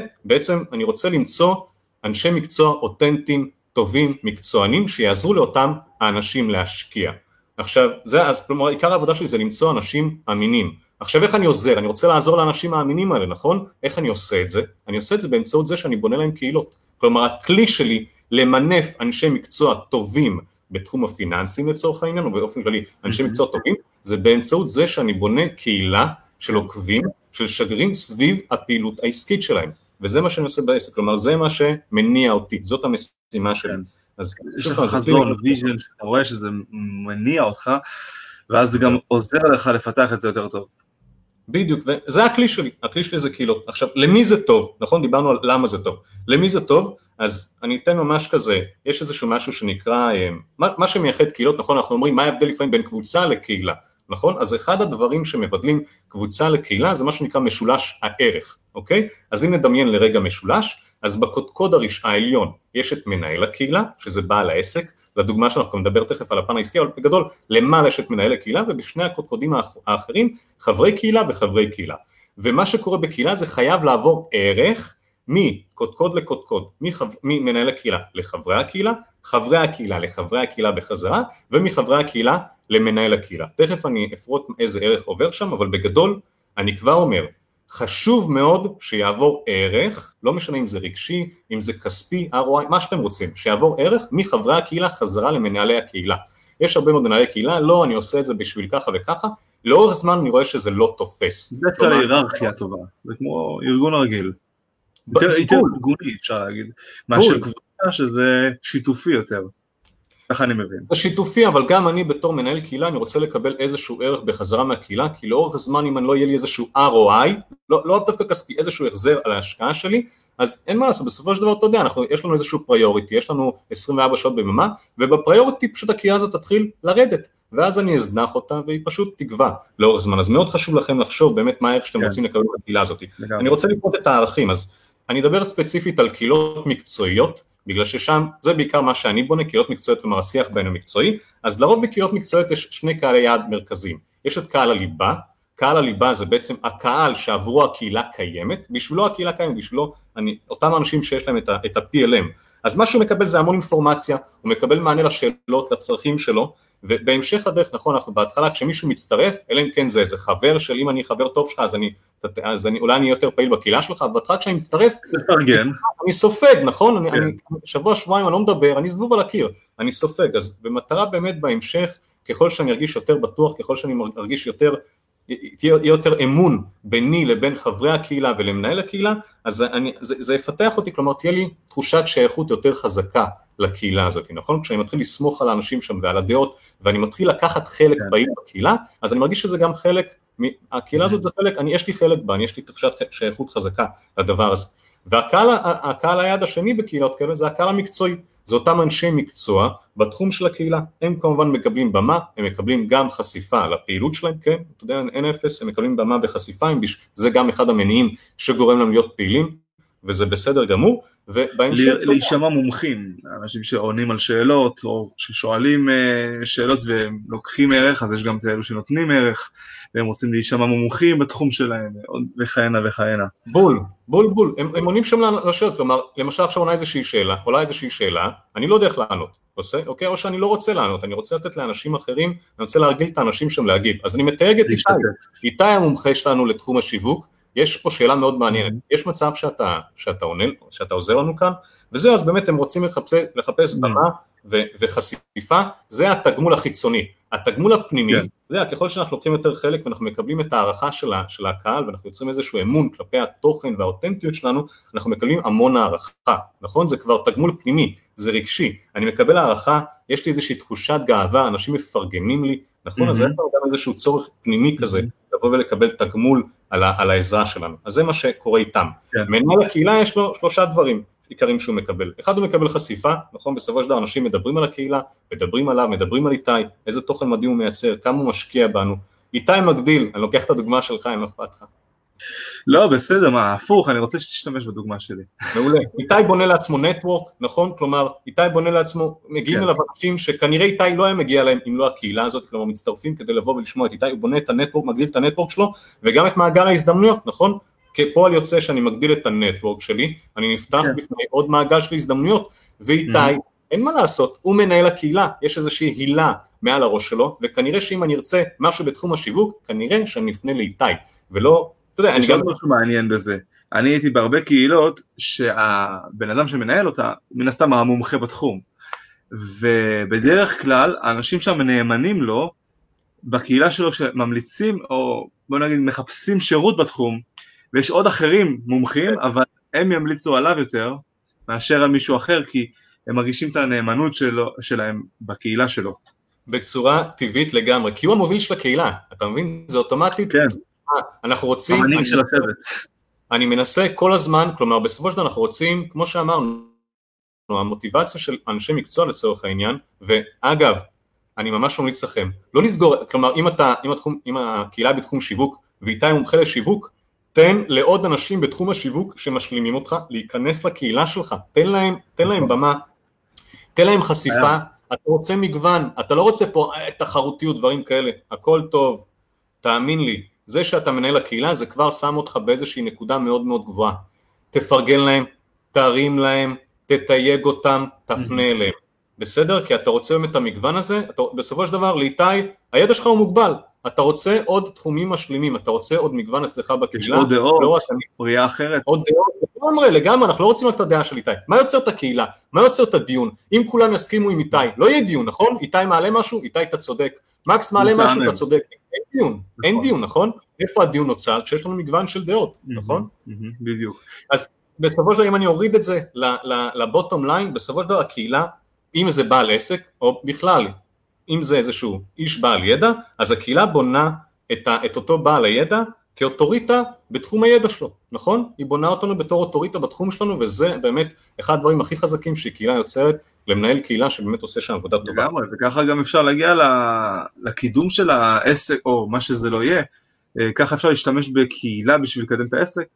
רוצה למצוא אנשי מקצוע אותנטיים, טובים, מקצוענים, שיעזרו לאותם האנשים להשקיע. עכשיו, כלומר, עיקר העבודה שלי זה למצוא אנשים אמינים. עכשיו, איך אני עוזר? אני רוצה לעזור לאנשים האמינים האלה, נכון? איך אני עושה את זה? אני עושה את זה באמצעות זה שאני בונה להם קהילות. כלומר, הכלי שלי למנף אנשי מקצוע טובים בתחום הפיננסים לצורך העניין, או באופן כללי אנשי מקצוע טובים, זה באמצעות זה שאני בונה קהילה של עוקבים, של שגרירים סביב הפעילות העסקית שלהם. וזה מה שאני עושה בעסק, כלומר זה מה שמניע אותי, זאת המשימה שלי. יש לך חזון, ויז'ן, שאתה רואה שזה מניע אותך, ואז זה גם עוזר לך לפתח את זה יותר טוב. בדיוק, וזה הכלי שלי זה קהילות. עכשיו, למי זה טוב? נכון, דיברנו על למה זה טוב. למי זה טוב? אז אני אתן ממש כזה, יש איזשהו משהו שנקרא, מה שמייחד קהילות, נכון, אנחנו אומרים, מה ההבדל לפעמים בין קבוצה לקהילה? נכון? אז אחד הדברים שמבדלים קבוצה לקהילה זה מה שנקרא משולש הערך, אוקיי? אז אם נדמיין לרגע משולש, אז בקודקוד העליון יש את מנהל הקהילה, שזה בעל העסק, לדוגמה שאנחנו נדבר תכף על הפן העסקי, אבל בגדול למעלה יש את מנהל הקהילה, ובשני הקודקודים האחרים חברי קהילה וחברי קהילה. ומה שקורה בקהילה זה חייב לעבור ערך מקודקוד לקודקוד, ממנהל הקהילה לחברי הקהילה, חברי הקהילה לחברי הקהילה בחזרה, ומחברי הקהילה למנהל הקהילה. תכף אני אפרוט איזה ערך עובר שם, אבל בגדול אני כבר אומר, חשוב מאוד שיעבור ערך, לא משנה אם זה רגשי, אם זה כספי, ROI, מה שאתם רוצים, שיעבור ערך מחברי הקהילה חזרה למנהלי הקהילה. יש הרבה מאוד מנהלי קהילה, לא, אני עושה את זה בשביל ככה וככה, לאורך זמן אני רואה שזה לא תופס. זה כבר היררכיה טובה, זה כמו ארגון הרגיל. יותר ארגוני אפשר להגיד, מאשר קבוצה שזה שיתופי יותר. ככה אני מבין. זה שיתופי, אבל גם אני בתור מנהל קהילה, אני רוצה לקבל איזשהו ערך בחזרה מהקהילה, כי לאורך הזמן אם אני לא יהיה לי איזשהו ROI, לא דווקא כספי, איזשהו החזר על ההשקעה שלי, אז אין מה לעשות, בסופו של דבר אתה יודע, יש לנו איזשהו פריוריטי, יש לנו 24 שעות ביממה, ובפריוריטי פשוט הקהילה הזאת תתחיל לרדת, ואז אני אזנח אותה והיא פשוט תגווה לאורך זמן, אז מאוד חשוב לכם לחשוב באמת מה הערך שאתם רוצים לקבל בקהילה הזאת. אני רוצה לקרוא את הערכים, אז אני אדבר ספציפית על קהילות מקצועיות, בגלל ששם זה בעיקר מה שאני בונה, קהילות מקצועיות, כלומר השיח בין המקצועי, אז לרוב בקהילות מקצועיות יש שני קהלי יעד מרכזיים, יש את קהל הליבה, קהל הליבה זה בעצם הקהל שעבורו הקהילה קיימת, בשבילו הקהילה קיימת, בשבילו אותם אנשים שיש להם את ה-PLM, אז מה שהוא מקבל זה המון אינפורמציה, הוא מקבל מענה לשאלות, לצרכים שלו, ובהמשך הדרך, נכון, אנחנו בהתחלה כשמישהו מצטרף, אלא אם כן זה איזה חבר של אם אני חבר טוב שלך, אז אולי אני יותר פעיל בקהילה שלך, אבל בהתחלה כשאני מצטרף, אני סופג, נכון? שבוע, שבועיים אני לא מדבר, אני זבוב על הקיר, אני סופג, אז במטרה באמת בהמשך, ככל שאני ארגיש יותר בטוח, ככל שאני ארגיש יהיה יותר אמון ביני לבין חברי הקהילה ולמנהל הקהילה, אז זה יפתח אותי, כלומר תהיה לי תחושת שייכות יותר חזקה לקהילה הזאת, נכון? כשאני מתחיל לסמוך על האנשים שם ועל הדעות, ואני מתחיל לקחת חלק פעיל בקהילה, אז אני מרגיש שזה גם חלק, הקהילה הזאת זה חלק, יש לי חלק בה, יש לי תחושת שייכות חזקה לדבר הזה. והקהל היעד השני בקהילות כאלה זה הקהל המקצועי, זה אותם אנשי מקצוע בתחום של הקהילה, הם כמובן מקבלים במה, הם מקבלים גם חשיפה לפעילות שלהם, כן, אתה יודע, N0, הם מקבלים במה וחשיפה, זה גם אחד המניעים שגורם להם להיות פעילים, וזה בסדר גמור, ובהמשך... להישמע מומחים, אנשים שעונים על שאלות, או ששואלים שאלות ולוקחים ערך, אז יש גם את אלו שנותנים ערך, והם רוצים להישמע מומחים בתחום שלהם, וכהנה וכהנה. בול, הם עונים שם לשאלות, כלומר, למשל עכשיו עולה איזושהי שאלה, אני לא יודע איך לענות, אוקיי, או שאני לא רוצה לענות, אני רוצה לתת לאנשים אחרים, אני רוצה להרגיל את האנשים שם להגיב, אז אני מתייג את איתי המומחה שלנו לתחום השיווק, יש פה שאלה מאוד מעניינת, יש מצב שאתה עונה, שאתה עוזר לנו כאן, וזהו, אז באמת הם רוצים לחפש במה וחשיפה, זה התגמול החיצוני. התגמול הפנימי, כן. אתה יודע, ככל שאנחנו לוקחים יותר חלק ואנחנו מקבלים את הערכה של הקהל ואנחנו יוצרים איזשהו אמון כלפי התוכן והאותנטיות שלנו, אנחנו מקבלים המון הערכה, נכון? זה כבר תגמול פנימי, זה רגשי, אני מקבל הערכה, יש לי איזושהי תחושת גאווה, אנשים מפרגנים לי, נכון? אז זה גם איזשהו צורך פנימי כזה, לבוא ולקבל תגמול על העזרה שלנו, אז זה מה שקורה איתם. מנהל הקהילה יש לו 3 דברים עיקרים שהוא מקבל. אחד, הוא מקבל חשיפה, נכון? בסופו של דבר אנשים מדברים על הקהילה, מדברים עליו, מדברים על איתי, איזה תוכן מדהים הוא מייצר, כמה הוא משקיע בנו. איתי מגדיל, אני לוקח את הדוגמה שלך, אם לא אכפת לך. לא, בסדר, מה, הפוך, אני רוצה שתשתמש בדוגמה שלי. מעולה. איתי בונה לעצמו נטוורק, נכון? כלומר, איתי בונה לעצמו, מגיעים אליו אנשים שכנראה איתי לא היה מגיע להם אם לא הקהילה הזאת, כלומר מצטרפים כדי לבוא ולשמוע את איתי, הוא בונה את הנטוורק, מגדיל את הנטוורק שלו, וגם את מעגל ההזדמנויות, נכון? כפועל יוצא שאני מגדיל את הנטוורק שלי, אני נפתח בפני עוד מעגל של הזדמנויות, ואיתי, אין מה לעשות, הוא מנהל הקהילה, יש איזושהי הילה מעל הראש שלו, וכנראה שאם אני ארצה משהו בתחום השיווק, כנראה שאני אפנה לאיתי, ולא, אתה יודע, אני גם משהו מעניין בזה, אני הייתי בהרבה קהילות, שהבן אדם שמנהל אותה, מן הסתם המומחה בתחום, ובדרך כלל, האנשים שם נאמנים לו, בקהילה שלו שממליצים, או בוא נגיד מחפשים שירות בתחום, ויש עוד אחרים מומחים, אבל הם ימליצו עליו יותר, מאשר על מישהו אחר, כי הם מרגישים את הנאמנות שלהם בקהילה שלו. בצורה טבעית לגמרי, כי הוא המוביל של הקהילה, אתה מבין? זה אוטומטית. כן. אנחנו רוצים... המנהיג של השבט. אני מנסה כל הזמן, כלומר בסופו של דבר אנחנו רוצים, כמו שאמרנו, המוטיבציה של אנשי מקצוע לצורך העניין, ואגב, אני ממש ממליץ לכם, לא לסגור, כלומר אם הקהילה בתחום שיווק, ואיתי מומחה לשיווק, תן לעוד אנשים בתחום השיווק שמשלימים אותך להיכנס לקהילה שלך, תן להם במה, תן להם חשיפה, אתה רוצה מגוון, אתה לא רוצה פה תחרותיות, דברים כאלה, הכל טוב, תאמין לי, זה שאתה מנהל הקהילה זה כבר שם אותך באיזושהי נקודה מאוד מאוד גבוהה, תפרגן להם, תרים להם, תתייג אותם, תפנה אליהם, בסדר? כי אתה רוצה באמת את המגוון הזה, בסופו של דבר לאיתי, הידע שלך הוא מוגבל, אתה רוצה עוד תחומים משלימים, אתה רוצה עוד מגוון אצלך בקהילה. יש עוד דעות, פריאה אחרת. עוד דעות, לגמרי, אנחנו לא רוצים רק את הדעה של איתי. מה יוצר את הקהילה? מה יוצר את הדיון? אם כולם יסכימו עם איתי, לא יהיה דיון, נכון? איתי מעלה משהו, איתי אתה צודק. מקס מעלה משהו, אתה צודק. אין דיון, נכון? איפה הדיון נוצר? כשיש לנו מגוון של דעות, נכון? בדיוק. אז בסופו של דבר, אם אני אוריד את זה לבוטום ליין, בסופו של דבר הקהילה, אם זה בעל עסק, או בכלל, אם זה איזשהו איש בעל ידע, אז הקהילה בונה את אותו בעל הידע כאוטוריטה בתחום הידע שלו, נכון? היא בונה אותנו בתור אוטוריטה בתחום שלנו, וזה באמת אחד הדברים הכי חזקים שקהילה יוצרת, למנהל קהילה שבאמת עושה שם עבודה טובה. לגמרי, וככה גם אפשר להגיע לקידום של העסק, או מה שזה לא יהיה, ככה אפשר להשתמש בקהילה בשביל לקדם את העסק.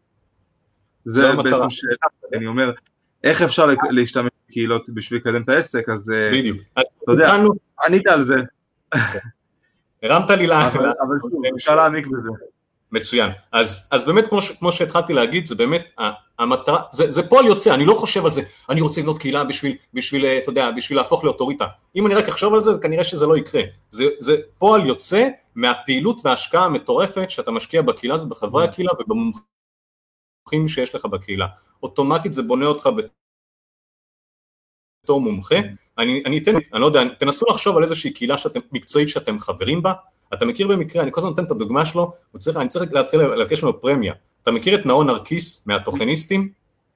זה בעצם שאלה, אני אומר, איך אפשר להשתמש בקהילות בשביל לקדם את העסק, אז אתה יודע, ענית על זה. הרמת לי אבל שוב, אפשר להעמיק בזה. מצוין. אז באמת כמו שהתחלתי להגיד, זה באמת המטרה, זה פועל יוצא, אני לא חושב על זה, אני רוצה לבנות קהילה בשביל, אתה יודע, בשביל להפוך לאוטוריטה. אם אני רק אחשוב על זה, כנראה שזה לא יקרה. זה פועל יוצא מהפעילות וההשקעה המטורפת שאתה משקיע בקהילה הזאת, בחברי הקהילה ובמומחים שיש לך בקהילה. אוטומטית זה בונה אותך בתור מומחה. אני לא יודע, תנסו לחשוב על איזושהי קהילה מקצועית שאתם חברים בה, אתה מכיר במקרה, אני כל הזמן נותן את הדוגמה שלו, אני צריך להתחיל לבקש ממנו פרמיה, אתה מכיר את נאור נרקיס מהתוכניסטים?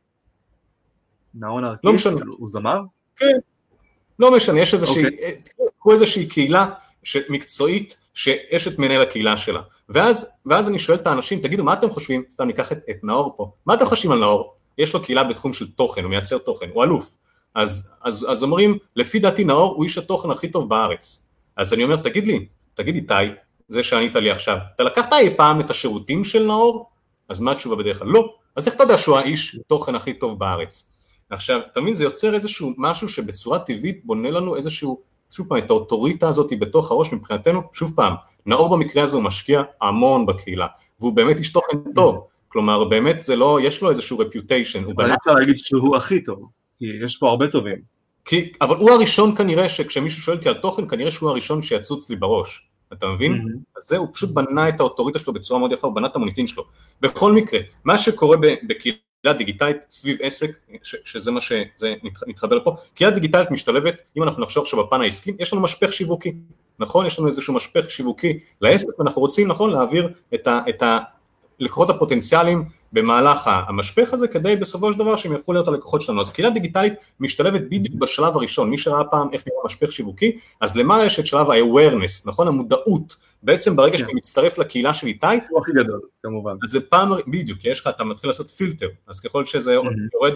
נאור נרקיס, הוא זמר? כן, לא משנה, יש איזושהי קהילה מקצועית, שיש את מנהל הקהילה שלה, ואז אני שואל את האנשים, תגידו, מה אתם חושבים, סתם ניקח את נאור פה, מה אתם חושבים על נאור? יש לו קהילה בתחום של תוכן, הוא מייצר תוכן, הוא אלוף, אז אומרים, לפי דעתי נאור הוא איש התוכן הכי טוב בארץ. אז אני אומר, תגיד איתי, זה שענית לי עכשיו, אתה לקחת אי פעם את השירותים של נאור? אז מה התשובה בדרך כלל? לא. אז איך אתה יודע שהוא האיש תוכן הכי טוב בארץ? עכשיו, תמיד זה יוצר איזשהו משהו שבצורה טבעית בונה לנו איזשהו, שוב פעם, את האוטוריטה הזאת בתוך הראש מבחינתנו, שוב פעם, נאור במקרה הזה הוא משקיע המון בקהילה, והוא באמת איש תוכן טוב, כלומר, באמת זה לא, יש לו איזשהו reputation. אבל אפשר להגיד שהוא הכי טוב. כי יש פה הרבה טובים. אבל הוא הראשון כנראה שכשמישהו שואל אותי על תוכן, כנראה שהוא הראשון שיצוץ לי בראש, אתה מבין? אז זה, הוא פשוט בנה את האוטוריטה שלו בצורה מאוד יפה, הוא בנה את המוניטין שלו. בכל מקרה, מה שקורה בקהילה דיגיטלית סביב עסק, שזה מה שזה נתחבר לפה, קהילה דיגיטלית משתלבת, אם אנחנו נחשוב שבפן העסקי, יש לנו משפך שיווקי, נכון? יש לנו איזשהו משפך שיווקי לעסק, ואנחנו רוצים, נכון, להעביר את הלקוחות הפוטנציאליים במהלך המשפך הזה, כדי בסופו של דבר שהם יהפכו להיות הלקוחות שלנו. אז קהילה דיגיטלית משתלבת בדיוק בשלב הראשון, מי שראה פעם איך נראה משפך שיווקי, אז למעלה יש את שלב ה-awareness, נכון? המודעות, בעצם ברגע שאתה מצטרף לקהילה של איתי, הוא הכי גדול, כמובן. אז זה פעם, בדיוק, אתה מתחיל לעשות פילטר, אז ככל שזה יורד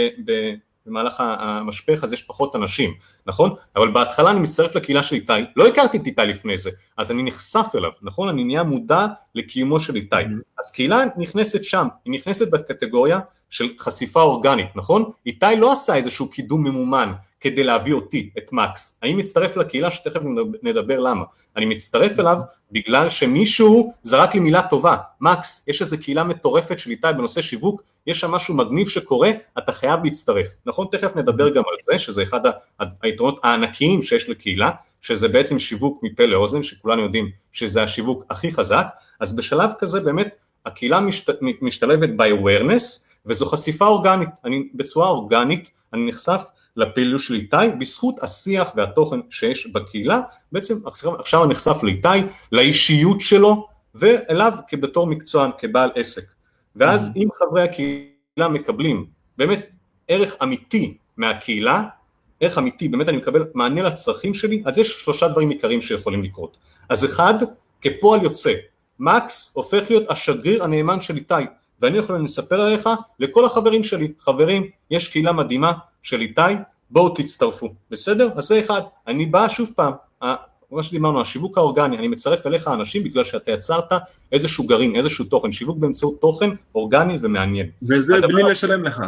במהלך המשפך, אז יש פחות אנשים, נכון? אבל בהתחלה אני מצטרף לקהילה של איתי, לא הכרתי את איתי לפני זה, אז אני נחשף אליו, נכון? אני נהיה מודע לקיומו של איתי. אז קהילה נכנסת שם, היא נכנסת בקטגוריה של חשיפה אורגנית, נכון? איתי לא עשה איזשהו קידום ממומן כדי להביא אותי, את מקס. אני מצטרף לקהילה שתכף נדבר למה. אני מצטרף אליו בגלל שמישהו זרק לי מילה טובה. מקס, יש איזו קהילה מטורפת של איתי בנושא שיווק, יש שם משהו מגניב שקורה, אתה חייב להצטרף. נכון? תכף נדבר גם על זה, שזה אחד היתרונות הענקיים שיש לקהילה, שזה בעצם שיווק מפה לאוזן, שכולנו יודעים שזה השיווק הכי חזק. אז בשלב כזה באמת הקהילה משתלבת ב-awareness, וזו חשיפה אורגנית. בצורה אורגנית אני נחשף לפעילות של איתי, בזכות השיח והתוכן שיש בקהילה, בעצם עכשיו אני נחשף לאיתי, לאישיות שלו, ואליו כבתור מקצוען, כבעל עסק. ואז אם חברי הקהילה מקבלים באמת ערך אמיתי מהקהילה, ערך אמיתי, באמת אני מקבל מענה לצרכים שלי, אז יש 3 דברים עיקריים שיכולים לקרות. אז אחד, כפועל יוצא, מקס הופך להיות השגריר הנאמן של איתי, ואני יכול לספר עליך לכל החברים שלי, חברים, יש קהילה מדהימה של איתי, בואו תצטרפו, בסדר? אז זה אחד, אני בא שוב פעם, מה שדיברנו, השיווק האורגני, אני מצרף אליך אנשים בגלל שאתה יצרת איזשהו גרעין, איזשהו תוכן, שיווק באמצעות תוכן אורגני ומעניין. וזה בלי לשלם לך.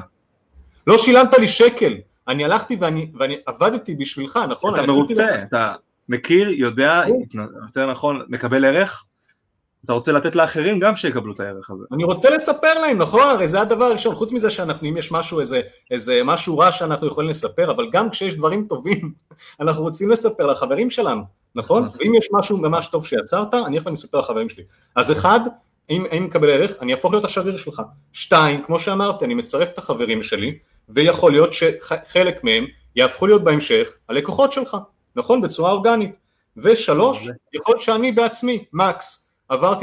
לא שילמת לי שקל, אני הלכתי ואני עבדתי בשבילך, נכון? אתה מרוצה, אתה מכיר, יודע, יותר נכון, מקבל ערך, אתה רוצה לתת לאחרים גם שיקבלו את הערך הזה. אני רוצה לספר להם, נכון? הרי זה הדבר הראשון, חוץ מזה שאנחנו, אם יש משהו, איזה משהו רע שאנחנו יכולים לספר, אבל גם כשיש דברים טובים, אנחנו רוצים לספר לחברים שלנו, נכון? ואם יש משהו ממש טוב שיצרת, אני יכול לספר לחברים שלי. אז אחד, אם מקבל ערך, אני אהפוך להיות השגריר שלך. 2, כמו שאמרתי, אני מצרף את החברים שלי, ויכול להיות שחלק מהם יהפכו להיות בהמשך הלקוחות שלך, נכון? בצורה אורגנית. ו3, יכול להיות שאני בעצמי, מקס, עברתי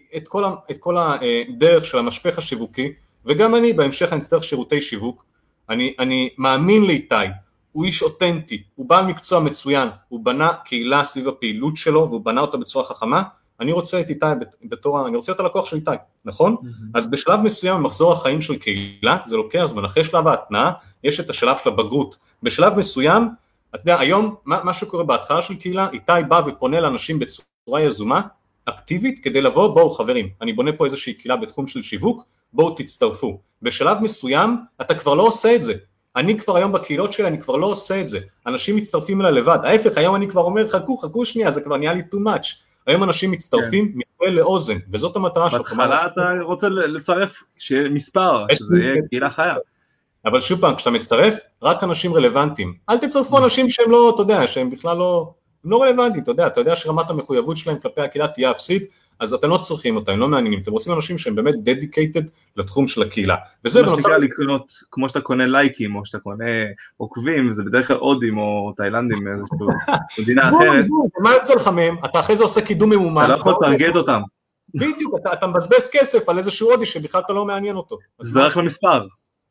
את כל הדרך של המשפך השיווקי, וגם אני בהמשך אני אצטרך שירותי שיווק, אני מאמין לאיתי, הוא איש אותנטי, הוא בעל מקצוע מצוין, הוא בנה קהילה סביב הפעילות שלו, והוא בנה אותה בצורה חכמה, אני רוצה את איתי אני רוצה את הלקוח של איתי, נכון? אז בשלב מסוים במחזור החיים של קהילה, זה לוקח זמן, אחרי שלב ההתנאה, יש את השלב של הבגרות, בשלב מסוים, אתה יודע, היום מה שקורה בהתחלה של קהילה, איתי בא ופונה לאנשים בצורה יזומה, אקטיבית, כדי לבוא, בואו חברים, אני בונה פה איזושהי קהילה בתחום של שיווק, בואו תצטרפו. בשלב מסוים, אתה כבר לא עושה את זה. אני כבר היום בקהילות שלי, אני כבר לא עושה את זה. אנשים מצטרפים אליי לבד. ההפך, היום אני כבר אומר, חכו שנייה, זה כבר נהיה לי too much. היום אנשים מצטרפים מפה לאוזן, וזאת המטרה שלך. בהתחלה אתה רוצה לצרף שיהיה מספר, שזה יהיה קהילה חיה. אבל שוב פעם, כשאתה מצטרף, רק אנשים רלוונטיים. אל תצרפו אנשים שהם לא, אתה יודע, שהם בכלל לא רלוונטיים, אתה יודע שרמת המחויבות שלהם כלפי הקהילה תהיה אפסית, אז אתם לא צריכים אותה, הם לא מעניינים, אתם רוצים אנשים שהם באמת dedicated לתחום של הקהילה. וזה בנוצר לקנות, כמו שאתה קונה לייקים, או שאתה קונה עוקבים, זה בדרך כלל הודים או תאילנדים מאיזושהי מדינה אחרת. מה יוצא לך מהם? אתה אחרי זה עושה קידום ממומן. אתה לא יכול לתרגט אותם. בדיוק, אתה מבזבז כסף על איזשהו הודי שבכלל אתה לא מעניין אותו. זה רק למספר.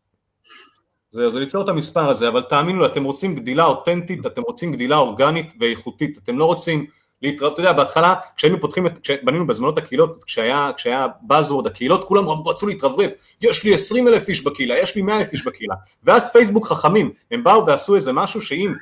זה ליצור את המספר הזה, אבל תאמינו לו, אתם רוצים גדילה אותנטית, אתם רוצים גדילה אורגנית ואיכותית, אתם לא רוצים להתרב, אתה יודע, בהתחלה, כשבנינו בזמנות הקהילות, כשהיה buzzword הקהילות, כולם רצו להתרברב, יש לי 20,000 איש בקהילה, יש לי 100,000 איש בקהילה, ואז פייסבוק חכמים, הם באו ועשו איזה משהו שאם,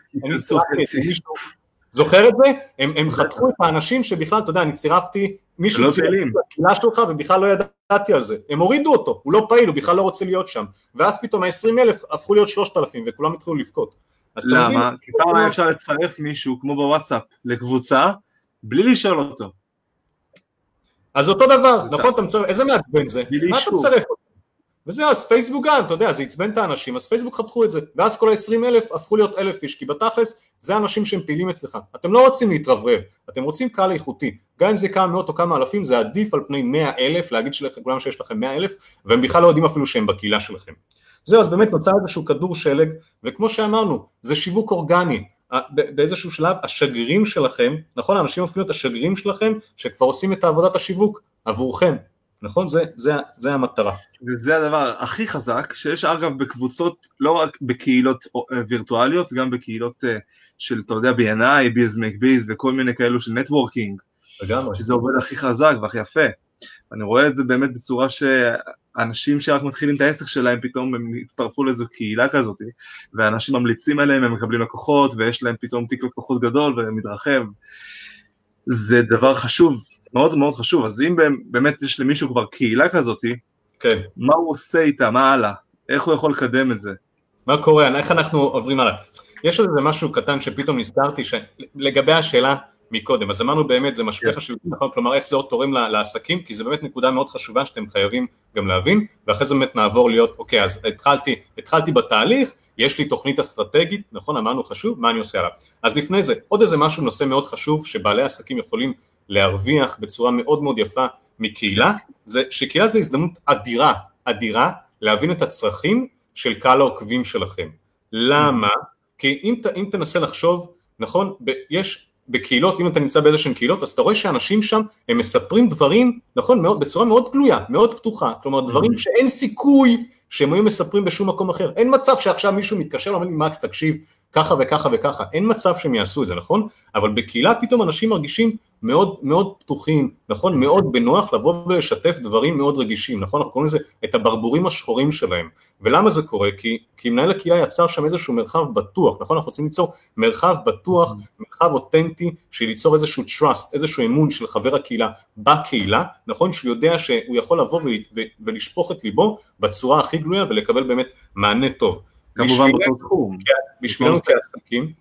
זוכר את זה? הם חתכו את האנשים שבכלל, אתה יודע, אני צירפתי מישהו בקהילה שלך ובכלל לא ידעתי על זה, הם הורידו אותו, הוא לא פעיל, הוא בכלל לא רוצה להיות שם, ואז פתאום ה-20,000 הפכו להיות 3,000 וכולם התחילו לבכות. למה? כי פעם היה אפשר לצרף מישהו כמו בוואטסאפ לקבוצה, בלי לשאול אותו. אז אותו דבר, נכון, אתה מצרף, איזה מעצבן זה? מה אתה מצרף אותו? וזה, אז פייסבוק גם, אתה יודע, זה יצבן את האנשים, אז פייסבוק חתכו את זה, ואז כל ה-20,000 הפכו להיות 1,000 איש, כי בתכלס זה אנשים שהם פעילים אצלך, אתם לא רוצים להתרברב, אתם רוצים קהל איכותי, גם אם זה כמה מאות או כמה אלפים, זה עדיף על פני 100,000, להגיד לכולם שיש לכם 100,000, והם בכלל לא יודעים אפילו שהם בקהילה שלכם. זהו, אז באמת נוצר איזשהו כדור שלג, וכמו שאמרנו, זה שיווק אורגני, באיזשהו שלב השגרירים שלכם, נכון, האנשים הופכים להיות השגרירים שלכם, שכבר עושים את עבודת השיווק עבורכם, נכון? זה המטרה. וזה הדבר הכי חזק, שיש אגב בקבוצות, לא רק בקהילות וירטואליות, גם בקהילות של, אתה יודע, B&I, Biz Make Biz, וכל מיני כאלו של נטוורקינג, שזה עובד הכי חזק והכי יפה. אני רואה את זה באמת בצורה שאנשים שרק מתחילים את העסק שלהם, פתאום הם הצטרפו לאיזו קהילה כזאת, ואנשים ממליצים עליהם, הם מקבלים לקוחות, ויש להם פתאום תיק לקוחות גדול ומתרחב. זה דבר חשוב, מאוד מאוד חשוב. אז אם באמת יש למישהו כבר קהילה כזאת, כן. מה הוא עושה איתה, מה הלאה? איך הוא יכול לקדם את זה? מה קורה? איך אנחנו עוברים הלאה? יש איזה משהו קטן שפתאום נזכרתי, לגבי השאלה מקודם, אז אמרנו באמת זה משפיע חשיבותי, נכון? כלומר איך זה עוד תורם לעסקים, כי זה באמת נקודה מאוד חשובה שאתם חייבים גם להבין, ואחרי זה באמת נעבור להיות, אוקיי, אז התחלתי בתהליך, יש לי תוכנית אסטרטגית, נכון? אמרנו חשוב, מה אני עושה עליו? אז לפני זה, עוד איזה משהו, נושא מאוד חשוב, שבעלי עסקים יכולים להרוויח בצורה מאוד מאוד יפה מקהילה, זה שקהילה זה הזדמנות אדירה, להבין את הצרכים של קהל העוקבים שלכם. למה? כי אם תנסה לחשוב, נכון, יש בקהילות, אם אתה נמצא באיזשהן קהילות, אז אתה רואה שאנשים שם, הם מספרים דברים, נכון, מאוד, בצורה מאוד גלויה, מאוד פתוחה, כלומר דברים שאין סיכוי שהם היו מספרים בשום מקום אחר, אין מצב שעכשיו מישהו מתקשר, אומר לי מקס תקשיב, ככה וככה וככה, אין מצב שהם יעשו את זה, נכון? אבל בקהילה פתאום אנשים מרגישים מאוד מאוד פתוחים, נכון? מאוד בנוח לבוא ולשתף דברים מאוד רגישים, נכון? אנחנו קוראים לזה את הברבורים השחורים שלהם. ולמה זה קורה? כי מנהל הקהילה יצר שם איזשהו מרחב בטוח, נכון? אנחנו רוצים ליצור מרחב בטוח, מרחב אותנטי, שליצור איזשהו trust, איזשהו אמון של חבר הקהילה בקהילה, נכון? שהוא יודע שהוא יכול לבוא ולשפוך את ליבו בצורה הכי גלויה ולקבל באמת מענה טוב. כמובן באותו תחום. בשבילנו כעסקים,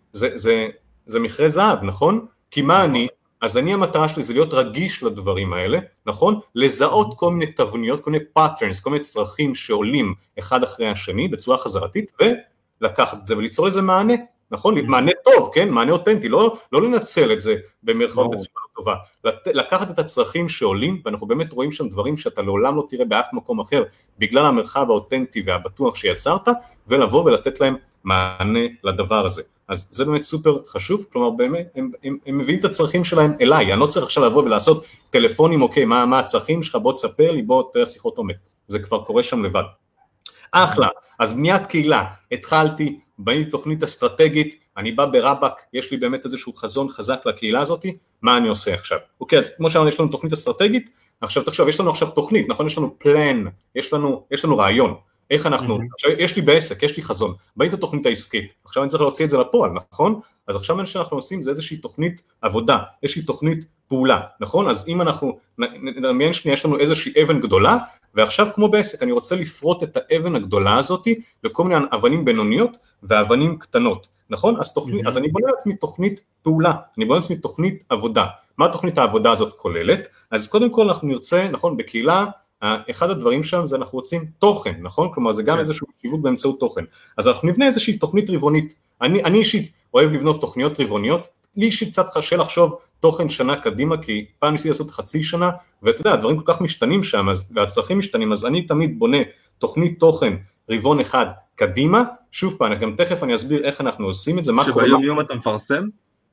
זה מכרה זהב, נכון? כי מה אני? אז המטרה שלי זה להיות רגיש לדברים האלה, נכון? לזהות כל מיני תבניות, כל מיני patterns, כל מיני צרכים שעולים אחד אחרי השני בצורה חזרתית, ולקחת את זה וליצור לזה מענה, נכון? מענה טוב, כן? מענה אותנטי, לא לנצל את זה במרכאות בצורה טובה, לקחת את הצרכים שעולים, ואנחנו באמת רואים שם דברים שאתה לעולם לא תראה באף מקום אחר, בגלל המרחב האותנטי והבטוח שיצרת, ולבוא ולתת להם מענה לדבר הזה. אז זה באמת סופר חשוב, כלומר באמת הם מביאים את הצרכים שלהם אליי, אני לא צריך עכשיו לבוא ולעשות טלפונים, אוקיי, מה הצרכים שלך, בוא תספר לי, בוא תראה שיחות עומק, זה כבר קורה שם לבד. אחלה, אז בניית קהילה, התחלתי, בניתי תוכנית אסטרטגית, אני בא ברבק, יש לי באמת איזשהו חזון חזק לקהילה הזאת, מה אני עושה עכשיו? אוקיי, אז כמו שאמרנו, יש לנו תוכנית אסטרטגית, עכשיו תחשוב, יש לנו עכשיו תוכנית, נכון? יש לנו פלן, יש לנו רעיון, איך אנחנו, עכשיו יש לי בעסק, יש לי חזון, בניתי את התוכנית העסקית, עכשיו אני צריך להוציא את זה לפועל, נכון? אז עכשיו מה שאנחנו עושים זה איזושהי תוכנית עבודה, איזושהי תוכנית פעולה, נכון? אז אם אנחנו נדמיין שנייה, יש לנו איזושהי אבן גדולה, ועכשיו כמו בעסק אני רוצה לפרוט את האבן הגדולה הזאת לכל מיני אבנים בינוניות ואבנים קטנות, נכון? אז אני בונה לעצמי תוכנית פעולה, אני בונה לעצמי תוכנית עבודה. מה תוכנית העבודה הזאת כוללת? אז קודם כל אנחנו נרצה, נכון, בקהילה, אחד הדברים שם זה אנחנו רוצים תוכן, נכון? כלומר זה גם איזשהו שיווק באמצעות תוכן. אז אנחנו נבנה איזושהי תוכנית רבעונית. אני אישית אוהב לבנות תוכניות רבעוניות, לי אישית קצת קשה לחשוב תוכן שנה קדימה, כי פעם ניסיתי לעשות חצי שנה, ואתה יודע, הדברים כל כך משתנים שם, והצרכים משתנים, אז אני תמיד בונה תוכנית תוכן רבעון אחד קדימה, שוב פעם, גם תכף אני אסביר איך אנחנו עושים את זה, שביום יום אתה מפרסם?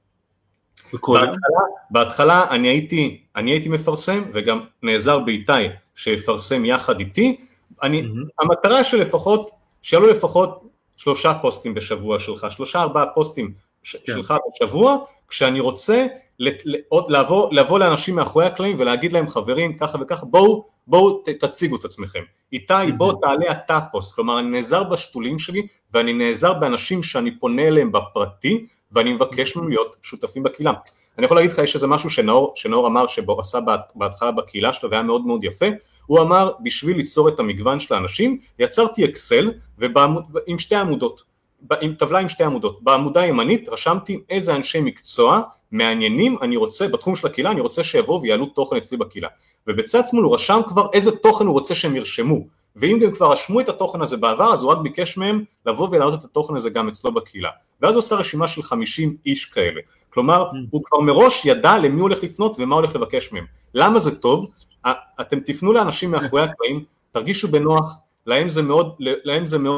בהתחלה אני הייתי מפרסם, וגם נעזר באיתי שיפרסם יחד איתי, המטרה שיהיו לפחות 3 פוסטים בשבוע שלך, 3-4 פוסטים שלך בשבוע, כשאני רוצה לבוא לאנשים מאחורי הקלעים ולהגיד להם חברים ככה וככה, בואו תציגו את עצמכם, איתי בוא תעלה אתה פוסט, כלומר אני נעזר בשתולים שלי ואני נעזר באנשים שאני פונה אליהם בפרטי ואני מבקש מהם להיות שותפים בקהילה. אני יכול להגיד לך, יש איזה משהו שנאור אמר שבו עשה בהתחלה בקהילה שלו והיה מאוד מאוד יפה, הוא אמר בשביל ליצור את המגוון של האנשים יצרתי אקסל עם 2 עמודות, עם טבלה עם 2 עמודות, בעמודה הימנית רשמתי איזה אנשי מקצוע מעניינים אני רוצה בתחום של הקהילה, אני רוצה שיבואו ויעלו תוכן אצלי בקהילה, ובצד שמאל הוא רשם כבר איזה תוכן הוא רוצה שהם ירשמו, ואם הם כבר רשמו את התוכן הזה בעבר, אז הוא רק ביקש מהם לבוא ולהעלות את התוכן הזה גם אצלו בקהילה, ואז הוא עושה רשימה של 50 איש כאלה, כלומר הוא כבר מראש ידע למי הוא הולך לפנות ומה הוא הולך לבקש מהם. למה זה טוב? אתם תפנו לאנשים מאחורי הקלעים, תרגישו בנוח, להם זה מאוד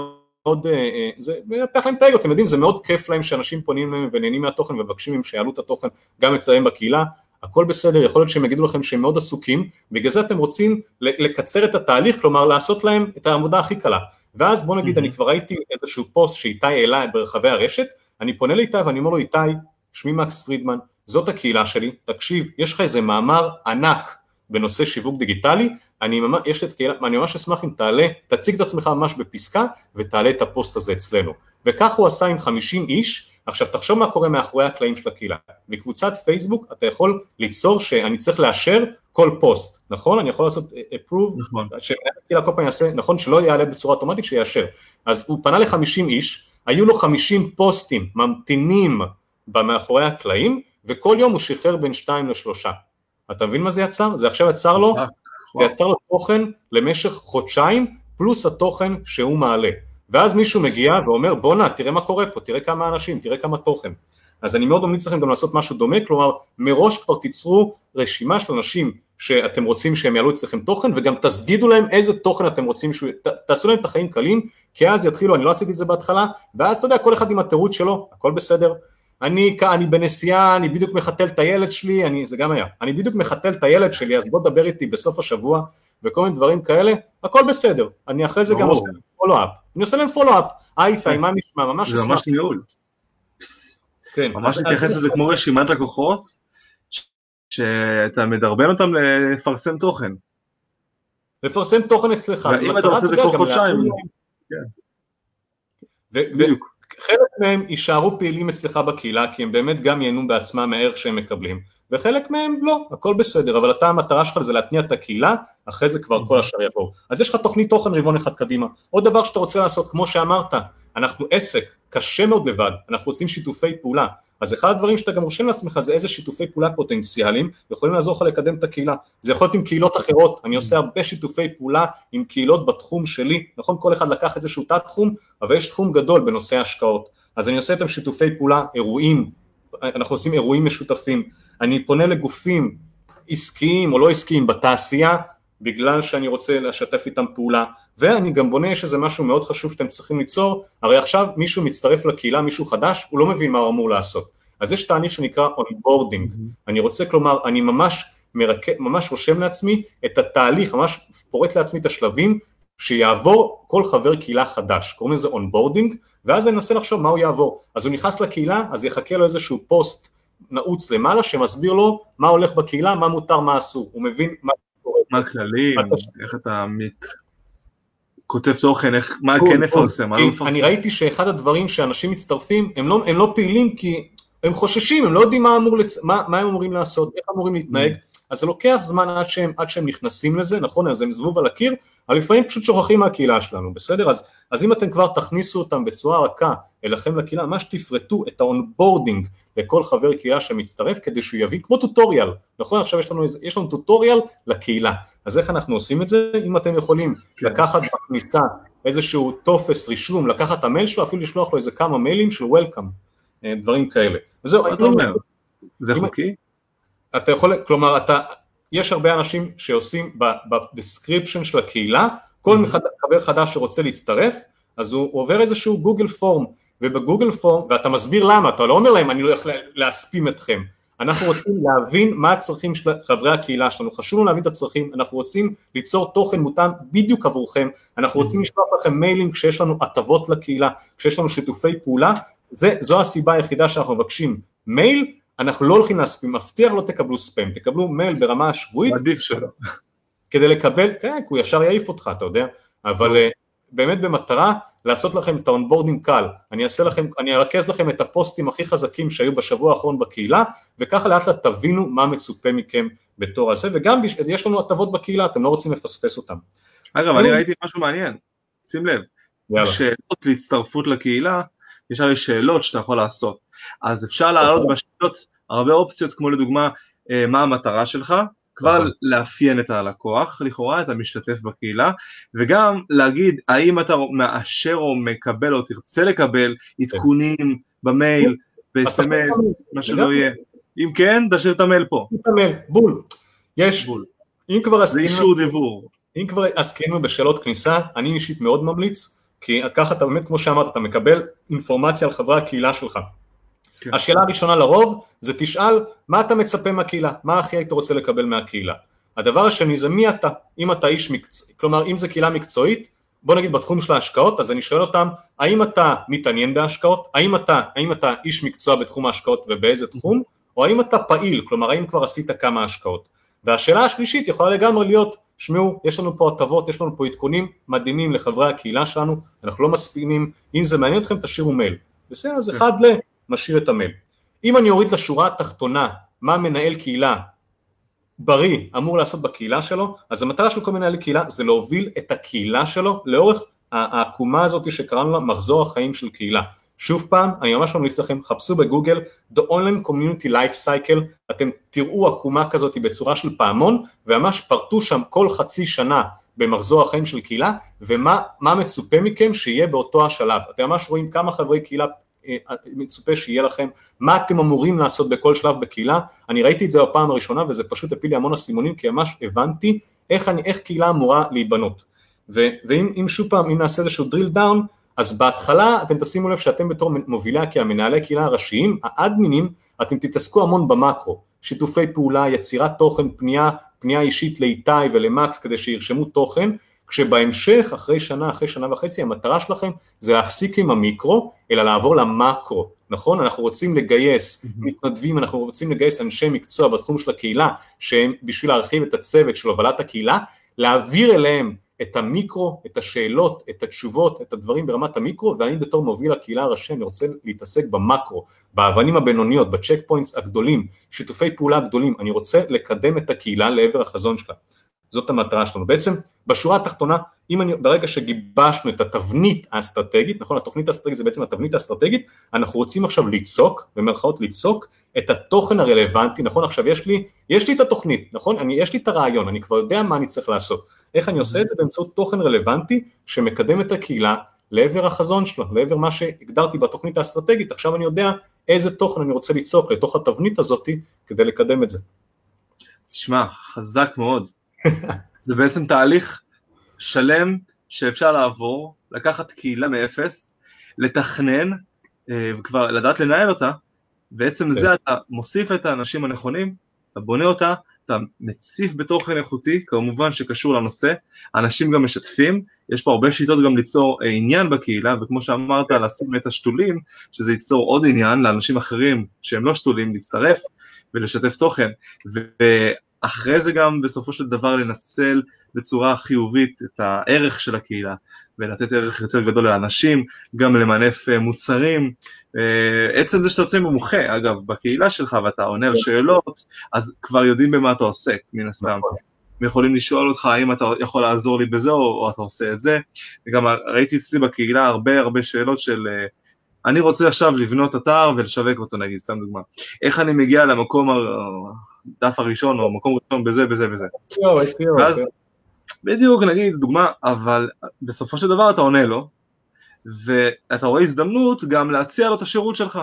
מאוד, זה מפתח להם טייגות, אתם יודעים, זה מאוד כיף להם שאנשים פונים להם ונהנים מהתוכן ומבקשים הם שיעלו את התוכן גם אצלם בקהילה, הכל בסדר, יכול להיות שהם יגידו לכם שהם מאוד עסוקים, בגלל זה אתם רוצים לקצר את התהליך, כלומר לעשות להם את העבודה הכי קלה, ואז בוא נגיד, אני כבר ראיתי איזשהו פוסט שאיתי העלה ברחבי הרשת, אני פונה לאיתי ואני אומר לו, איתי, שמי מקס פרידמן, זאת הקהילה שלי, תקשיב, יש לך איזה מאמר ענק בנושא שיווק דיגיטלי, אני ממש אשמח אם תעלה, תציג את עצמך ממש בפסקה, ותעלה את הפוסט הזה אצלנו, וכך הוא עשה עם 50 איש, עכשיו תחשוב מה קורה מאחורי הקלעים של הקהילה, בקבוצת פייסבוק אתה יכול ליצור שאני צריך לאשר כל פוסט, נכון? אני יכול לעשות approve, נכון. שהקהילה כל פעם יעשה, נכון? שלא יעלה בצורה אוטומטית, שיאשר, אז הוא פנה ל-50 איש, היו לו 50 פוסטים ממתינים מאחורי הקלעים, וכל יום הוא שחרר בין 2 ל3, אתה מבין מה זה יצר? זה עכשיו יצר לו, זה יצר לו תוכן למשך חודשיים, פלוס התוכן שהוא מעלה, ואז מישהו מגיע ואומר, בוא תראה מה קורה פה, תראה כמה אנשים, תראה כמה תוכן, אז אני מאוד ממליץ לכם גם לעשות משהו דומה, כלומר, מראש כבר תיצרו רשימה של אנשים שאתם רוצים שהם יעלו אצלכם תוכן, וגם תסגידו להם איזה תוכן אתם רוצים, תעשו להם את החיים קלים, כי אז יתחילו, אני לא עשיתי את זה בהתחלה, ואז אתה יודע, כל אחד עם התירוץ שלו, הכל בסדר, אני בנסיעה, אני בדיוק מחתל את הילד שלי, זה גם היה, אני בדיוק מחתל את הילד שלי, אז בוא דבר איתי בסוף השבוע, וכל מיני דברים כאלה, הכל בסדר, אני אחרי זה גם עושה פולו-אפ, אני עושה להם פולו-אפ, איתי, מה נשמע, ממש זה ממש ניהול, ממש להתייחס לזה כמו רשימת לקוחות, שאתה מדרבן אותם לפרסם תוכן. לפרסם תוכן אצלך. ואם אתה עושה את זה כל חודשיים. בדיוק. חלק מהם יישארו פעילים אצלך בקהילה, כי הם באמת גם ייהנו בעצמם מהערך שהם מקבלים, וחלק מהם לא, הכל בסדר, אבל המטרה שלך זה להתניע את הקהילה, אחרי זה כבר כל השאר יבואו. אז יש לך תוכנית תוכן רבעון אחד קדימה. עוד דבר שאתה רוצה לעשות, כמו שאמרת, אנחנו עסק, קשה מאוד לבד, אנחנו רוצים שיתופי פעולה, אז אחד הדברים שאתה גם רושם לעצמך זה איזה שיתופי פעולה פוטנציאליים, יכולים לעזור לך לקדם את הקהילה, זה יכול להיות עם קהילות אחרות, אני עושה הרבה שיתופי פעולה עם קהילות בתחום שלי, נכון? כל אחד לקח איזשהו תת תחום, אבל יש תחום גדול בנושא השקעות, אז אני עושה איתם שיתופי פעולה, אירועים, אנחנו עושים אירועים משותפים, אני פונה לגופים עסקיים או לא עסקיים בתעשייה, בגלל שאני רוצה לשתף איתם פעולה, ואני גם בונה, יש איזה משהו מאוד חשוב שאתם צריכים ליצור, הרי עכשיו מישהו מצטרף לקהילה, מישהו חדש, הוא לא מבין מה הוא אמור לעשות, אז יש תהליך שנקרא onboarding, אני רוצה, כלומר, אני ממש רושם לעצמי את התהליך, ממש פורט לעצמי את השלבים, שיעבור כל חבר קהילה חדש, קוראים לזה onboarding, ואז אני אנסה לחשוב מה הוא יעבור, אז הוא נכנס לקהילה, אז יחכה לו איזשהו פוסט נעוץ למעלה, שמסביר לו מה הולך בקהילה, מה מותר, מה אסור, הוא מבין מה הכללים, איך אתה כותב תוכן, מה כן לפרסם, מה לא לפרסם. אני ראיתי שאחד הדברים שאנשים מצטרפים, הם לא פעילים כי הם חוששים, הם לא יודעים מה הם אמורים לעשות, איך אמורים להתנהג, אז זה לוקח זמן עד שהם נכנסים לזה, נכון, אז הם זבוב על הקיר, אבל לפעמים פשוט שוכחים מהקהילה שלנו, בסדר? אז אם אתם כבר תכניסו אותם בצורה רכה אליכם לקהילה, ממש תפרטו את האונבורדינג לכל חבר קהילה שמצטרף, כדי שהוא יבין, כמו טוטוריאל, נכון? עכשיו יש לנו טוטוריאל לקהילה, אז איך אנחנו עושים את זה? אם אתם יכולים לקחת בכניסה איזשהו טופס רישום, לקחת את המייל שלו, אפילו לשלוח לו איזה כמה מיילים של וולקאם, דברים כאלה. וזהו, אתה אומר, זה חוקי? אתה יכול, כלומר, יש הרבה אנשים שעושים בדסקריפשן של הקהילה, כל חבר חדש שרוצה להצטרף, אז הוא עובר איזשהו גוגל פורם, ובגוגל פורם, ואתה מסביר למה, אתה לא אומר להם, אני לא הולך להספים אתכם, אנחנו רוצים להבין מה הצרכים של חברי הקהילה שלנו, חשוב לנו להבין את הצרכים, אנחנו רוצים ליצור תוכן מותאם בדיוק עבורכם, אנחנו רוצים לשלוח לכם מיילים כשיש לנו הטבות לקהילה, כשיש לנו שיתופי פעולה, זו הסיבה היחידה שאנחנו מבקשים מייל, אנחנו לא הולכים להספים, מבטיח לא תקבלו ספאם, תקבלו מייל ברמה השבועית, עדיף שלא. כדי לקבל, כן, הוא ישר יעיף אותך, אתה יודע, אבל באמת במטרה לעשות לכם את האונבורדינג קל, אני ארכז לכם את הפוסטים הכי חזקים שהיו בשבוע האחרון בקהילה, וככה לאט לאט תבינו מה מצופה מכם בתור הזה, וגם יש לנו הטבות בקהילה, אתם לא רוצים לפספס אותם. אגב, אני ראיתי משהו מעניין, שים לב, שאלות להצטרפות לקהילה, יש הרי שאלות שאתה יכול לעשות, אז אפשר להעלות בשאלות הרבה אופציות, כמו לדוגמה, מה המטרה שלך, כבר לאפיין את הלקוח, לכאורה את המשתתף בקהילה, וגם להגיד האם אתה מאשר או מקבל או תרצה לקבל עדכונים במייל, ב-SMS, מה שלא יהיה. אם כן, תשאיר את המייל פה. בול. יש. זה אישור דיבור. אם כבר עסקנו בשאלות כניסה, אני אישית מאוד ממליץ, כי ככה אתה באמת, כמו שאמרת, אתה מקבל אינפורמציה על חברי הקהילה שלך. כן. השאלה הראשונה לרוב, זה תשאל, מה אתה מצפה מהקהילה? מה הכי היית רוצה לקבל מהקהילה? הדבר השני זה מי אתה? אם אתה איש מקצועי, כלומר, אם זה קהילה מקצועית, בוא נגיד בתחום של ההשקעות, אז אני שואל אותם, האם אתה מתעניין בהשקעות? האם אתה איש מקצוע בתחום ההשקעות ובאיזה תחום? או האם אתה פעיל? כלומר, האם כבר עשית כמה השקעות? והשאלה השלישית יכולה לגמרי להיות, שמעו, יש לנו פה הטבות, יש לנו פה עדכונים מדהימים לחברי הקהילה שלנו, אנחנו לא מספיקים, אם זה מעניין אתכם תשאירו מייל. בסדר, אז אחד משאיר את המייל. אם אני אוריד לשורה התחתונה, מה מנהל קהילה בריא אמור לעשות בקהילה שלו, אז המטרה של כל מנהל קהילה זה להוביל את הקהילה שלו לאורך העקומה הזאת שקראנו לה מחזור החיים של קהילה. שוב פעם, אני ממש ממליץ לכם, חפשו בגוגל The Online Community Life Cycle, אתם תראו עקומה כזאת בצורה של פעמון, וממש פרטו שם כל חצי שנה במחזור החיים של קהילה, ומה מצופה מכם שיהיה באותו השלב. אתם ממש רואים כמה חברי קהילה מצופה שיהיה לכם, מה אתם אמורים לעשות בכל שלב בקהילה. אני ראיתי את זה בפעם הראשונה, וזה פשוט הפיל לי המון הסימונים, כי ממש הבנתי איך קהילה אמורה להיבנות. ואם שוב פעם, אם נעשה איזשהו drill down, אז בהתחלה אתם תשימו לב שאתם בתור מובילי המנהלי קהילה הראשיים, האדמינים, אתם תתעסקו המון במקרו, שיתופי פעולה, יצירת תוכן, פנייה אישית לאיתי ולמקס כדי שירשמו תוכן, כשבהמשך, אחרי שנה וחצי, המטרה שלכם זה להפסיק עם המיקרו, אלא לעבור למקרו, נכון? אנחנו רוצים לגייס מתנדבים, אנחנו רוצים לגייס אנשי מקצוע בתחום של הקהילה, שהם בשביל להרחיב את הצוות של הובלת הקהילה, להעביר אליהם את המיקרו, את השאלות, את התשובות, את הדברים ברמת המיקרו, ואני בתור מוביל הקהילה הראשי, אני רוצה להתעסק במקרו, באבנים הבינוניות, בצ'ק פוינטס הגדולים, שיתופי פעולה הגדולים, אני רוצה לקדם את הקהילה לעבר החזון שלה. זאת המטרה שלנו. בעצם, בשורה התחתונה, ברגע שגיבשנו את התבנית האסטרטגית, נכון, התוכנית האסטרטגית זה בעצם התבנית האסטרטגית, אנחנו רוצים עכשיו ליצוק, במרכאות ליצוק, את התוכן הרלוונטי, נכון, עכשיו יש לי את התוכנית, נכון, יש לי את הרעיון, אני כבר יודע מה אני צריך לעשות, איך אני עושה את זה באמצעות תוכן רלוונטי, שמקדם את הקהילה לעבר החזון שלו, לעבר מה שהגדרתי בתוכנית האסטרטגית, עכשיו אני יודע איזה תוכן אני רוצה ליצוק לתוך התבנית הזאת, כדי לקדם את זה. תשמע, חזק מאוד. זה בעצם תהליך שלם שאפשר לעבור, לקחת קהילה מאפס, לתכנן וכבר לדעת לנהל אותה, בעצם זה אתה מוסיף את האנשים הנכונים, אתה בונה אותה, אתה מציף בתוכן איכותי, כמובן שקשור לנושא, אנשים גם משתפים, יש פה הרבה שיטות גם ליצור עניין בקהילה, וכמו שאמרת, לשים את השתולים, שזה ייצור עוד עניין לאנשים אחרים שהם לא שתולים, להצטרף ולשתף תוכן, אחרי זה גם בסופו של דבר לנצל בצורה חיובית את הערך של הקהילה, ולתת ערך יותר גדול לאנשים, גם למנף מוצרים, עצם זה שאתה יוצא מומחה, אגב, בקהילה שלך ואתה עונה על שאלות, אז כבר יודעים במה אתה עוסק, מן הסתם. יכולים לשאול אותך האם אתה יכול לעזור לי בזה, או אתה עושה את זה, וגם ראיתי אצלי בקהילה הרבה שאלות של אני רוצה עכשיו לבנות אתר ולשווק אותו נגיד, סתם דוגמה. איך אני מגיע למקום הדף הראשון או מקום ראשון בזה. ואז בדיוק נגיד דוגמה, אבל בסופו של דבר אתה עונה לו, ואתה רואה הזדמנות גם להציע לו את השירות שלך.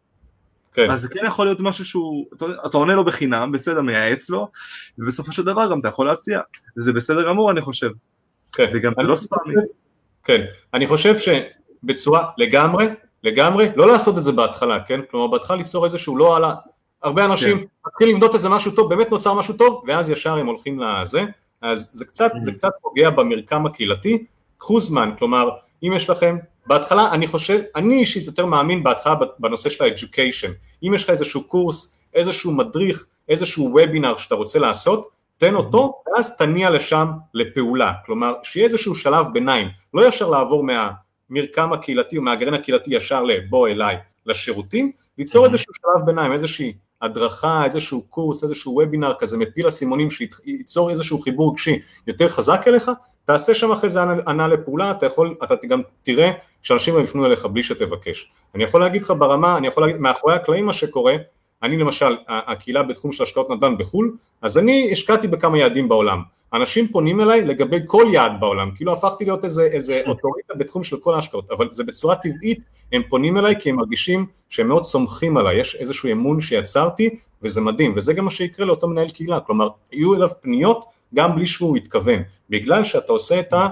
כן. אז זה כן יכול להיות משהו שהוא, אתה עונה לו בחינם, בסדר, מייעץ לו, ובסופו של דבר גם אתה יכול להציע. זה בסדר גמור אני חושב. כן. וגם זה לא ספאמי. כן, אני חושב שבצורה לגמרי, לא לעשות את זה בהתחלה, כן? כלומר, בהתחלה ליצור איזשהו לא עלה, הרבה אנשים מתחילים לבנות איזה משהו טוב, באמת נוצר משהו טוב, ואז ישר הם הולכים לזה, אז זה קצת פוגע במרקם הקהילתי, קחו זמן, כלומר, אם יש לכם, בהתחלה אני אישית יותר מאמין בהתחלה בנושא של ה-education, אם יש לך איזשהו קורס, איזשהו מדריך, איזשהו וובינר שאתה רוצה לעשות, תן אותו, ואז תניע לשם לפעולה, כלומר, שיהיה איזשהו שלב ביניים, לא ישר לעבור מהמרקם הקהילתי או מהגרעין הקהילתי ישר לבוא אליי לשירותים, ליצור איזשהו שלב ביניים, איזושהי הדרכה, איזשהו קורס, איזשהו וובינר כזה, מפיל הסימונים שייצור איזשהו חיבור רגשי יותר חזק אליך, תעשה שם אחרי זה ענה לפעולה, אתה גם תראה שאנשים יפנו אליך בלי שתבקש. אני יכול להגיד לך ברמה, מאחורי הקלעים מה שקורה, אני למשל, הקהילה בתחום של השקעות נדל"ן בחול, אז אני השקעתי בכמה יעדים בעולם. אנשים פונים אליי לגבי כל יעד בעולם, כאילו הפכתי להיות איזה אוטוריטה בתחום של כל ההשקעות, אבל זה בצורה טבעית, הם פונים אליי כי הם מרגישים שהם מאוד סומכים עליי, יש איזשהו אמון שיצרתי, וזה מדהים, וזה גם מה שיקרה לאותו מנהל קהילה, כלומר, יהיו אליו פניות גם בלי שהוא יתכוון, בגלל שאתה עושה את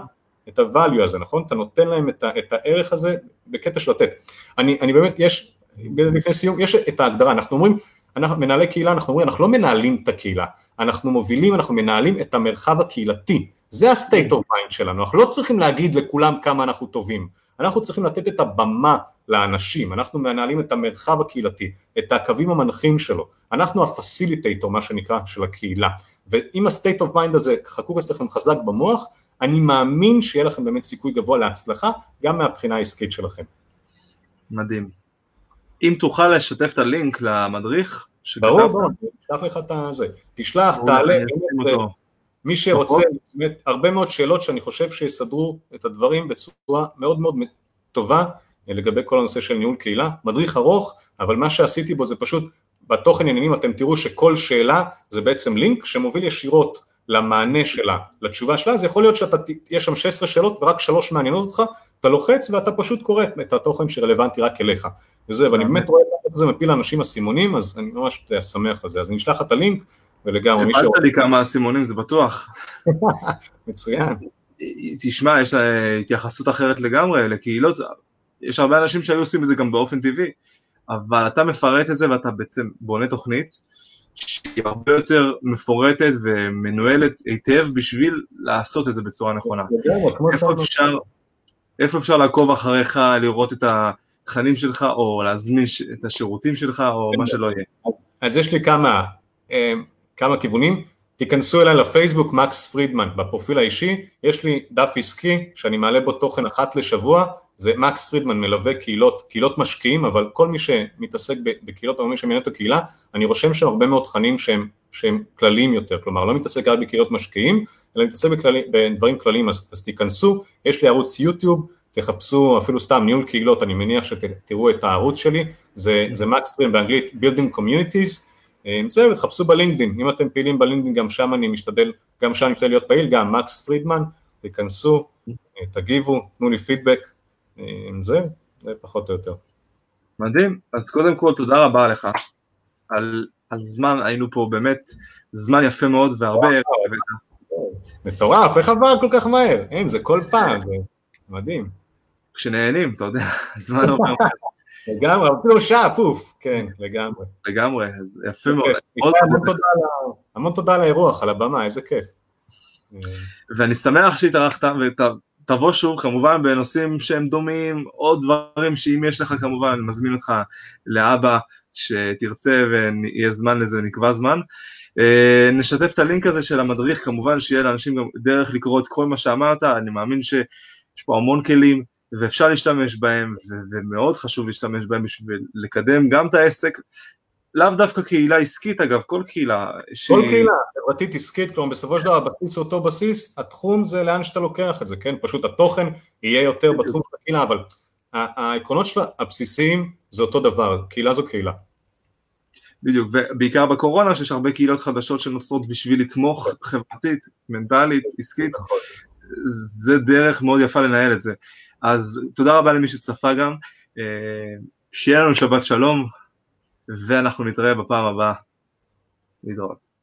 את ה-value הזה, נכון? אתה נותן להם את הערך הזה בקטע של לתת. אני באמת, לפני סיום, יש את ההגדרה, אנחנו אומרים, אנחנו מנהלי קהילה, אנחנו אומרים, אנחנו לא מנהלים את הקהילה, אנחנו מובילים, אנחנו מנהלים את המרחב הקהילתי, זה ה-state of mind שלנו, אנחנו לא צריכים להגיד לכולם כמה אנחנו טובים, אנחנו צריכים לתת את הבמה לאנשים, אנחנו מנהלים את המרחב הקהילתי, את הקווים המנחים שלו, אנחנו ה-facilitator, מה שנקרא, של הקהילה, ואם ה-state of mind הזה חקוק אצלכם חזק במוח, אני מאמין שיהיה לכם באמת סיכוי גבוה להצלחה, גם מהבחינה העסקית שלכם. מדהים. אם תוכל לשתף את הלינק למדריך שכתבת. ברור, תשלח לך את זה. תשלח, תעלה, מי שרוצה, באמת, הרבה מאוד שאלות שאני חושב שיסדרו את הדברים בצורה מאוד מאוד טובה, לגבי כל הנושא של ניהול קהילה, מדריך ארוך, אבל מה שעשיתי בו זה פשוט, בתוכן עניינים אתם תראו שכל שאלה זה בעצם לינק שמוביל ישירות למענה שלה, לתשובה שלה, אז יכול להיות שיש שם 16 שאלות ורק 3 מעניינות אותך, אתה לוחץ ואתה פשוט קורא את התוכן שרלוונטי רק אליך, וזה, ואני באמת רואה איך זה מפיל לאנשים הסימונים, אז אני ממש שמח על זה, אז אני אשלח את הלינק, ולגמרי מי הפלת לי כמה הסימונים, זה בטוח. מצוין. תשמע, יש התייחסות אחרת לגמרי, לקהילות, יש הרבה אנשים שהיו עושים את זה גם באופן טבעי, אבל אתה מפרט את זה ואתה בעצם בונה תוכנית, שהיא הרבה יותר מפורטת ומנוהלת היטב בשביל לעשות את זה בצורה נכונה. איפה אפשר לעקוב אחריך, לראות את התכנים שלך, או להזמין את השירותים שלך, או מה שלא יהיה? אז יש לי כמה כיוונים, תיכנסו אליי לפייסבוק, מקס פרידמן, בפרופיל האישי, יש לי דף עסקי שאני מעלה בו תוכן אחת לשבוע, זה מקס פרידמן מלווה קהילות משקיעים, אבל כל מי שמתעסק בקהילות, או מי שמנהל את הקהילה, אני רושם שם הרבה מאוד תכנים שהם כלליים יותר, כלומר לא מתעסק רק בקהילות משקיעים, אלא מתעסק בדברים כלליים, אז תיכנסו, יש לי ערוץ יוטיוב, תחפשו אפילו סתם ניהול קהילות, אני מניח שתראו את הערוץ שלי, זה מקס פרידמן באנגלית, Building Communities, זה, ותחפשו בלינקדין, אם אתם פעילים בלינקדין, גם שם אני משתדל להיות פעיל, גם מקס פרידמן, תיכנסו, תגיבו, תנו לי פידבק, זה פחות או יותר. מדהים, אז קודם כל תודה רבה לך, על זמן, היינו פה באמת זמן יפה מאוד, והרבה ערך. מטורף, איך עבר כל כך מהר? אין, זה כל פעם, זה מדהים. כשנהנים, אתה יודע, זמן עובר. לגמרי, אפילו שעה, פוף, כן, לגמרי. לגמרי, אז יפה מאוד. המון תודה על האירוח, על הבמה, איזה כיף. ואני שמח שהתארחת, ותבוא שוב, כמובן, בנושאים שהם דומים, עוד דברים שאם יש לך, כמובן, אני מזמין אותך לאבא, שתרצה ויהיה זמן לזה, נקבע זמן. נשתף את הלינק הזה של המדריך, כמובן שיהיה לאנשים גם דרך לקרוא את כל מה שאמרת, אני מאמין שיש פה המון כלים, ואפשר להשתמש בהם, ומאוד חשוב להשתמש בהם בשביל לקדם גם את העסק, לאו דווקא קהילה עסקית אגב, כל קהילה. כל קהילה, חברתית עסקית, כלומר בסופו של דבר הבסיס הוא אותו בסיס, התחום זה לאן שאתה לוקח את זה, כן? פשוט התוכן יהיה יותר בתחום של הקהילה, אבל העקרונות שלה הבסיסיים זה אותו דבר, קהילה זו קהילה. בדיוק, ובעיקר בקורונה שיש הרבה קהילות חדשות שנוסעות בשביל לתמוך חברתית, מנטלית, עסקית, זה דרך מאוד יפה לנהל את זה. אז תודה רבה למי שצפה גם, שיהיה לנו שבת שלום, ואנחנו נתראה בפעם הבאה. להתראות.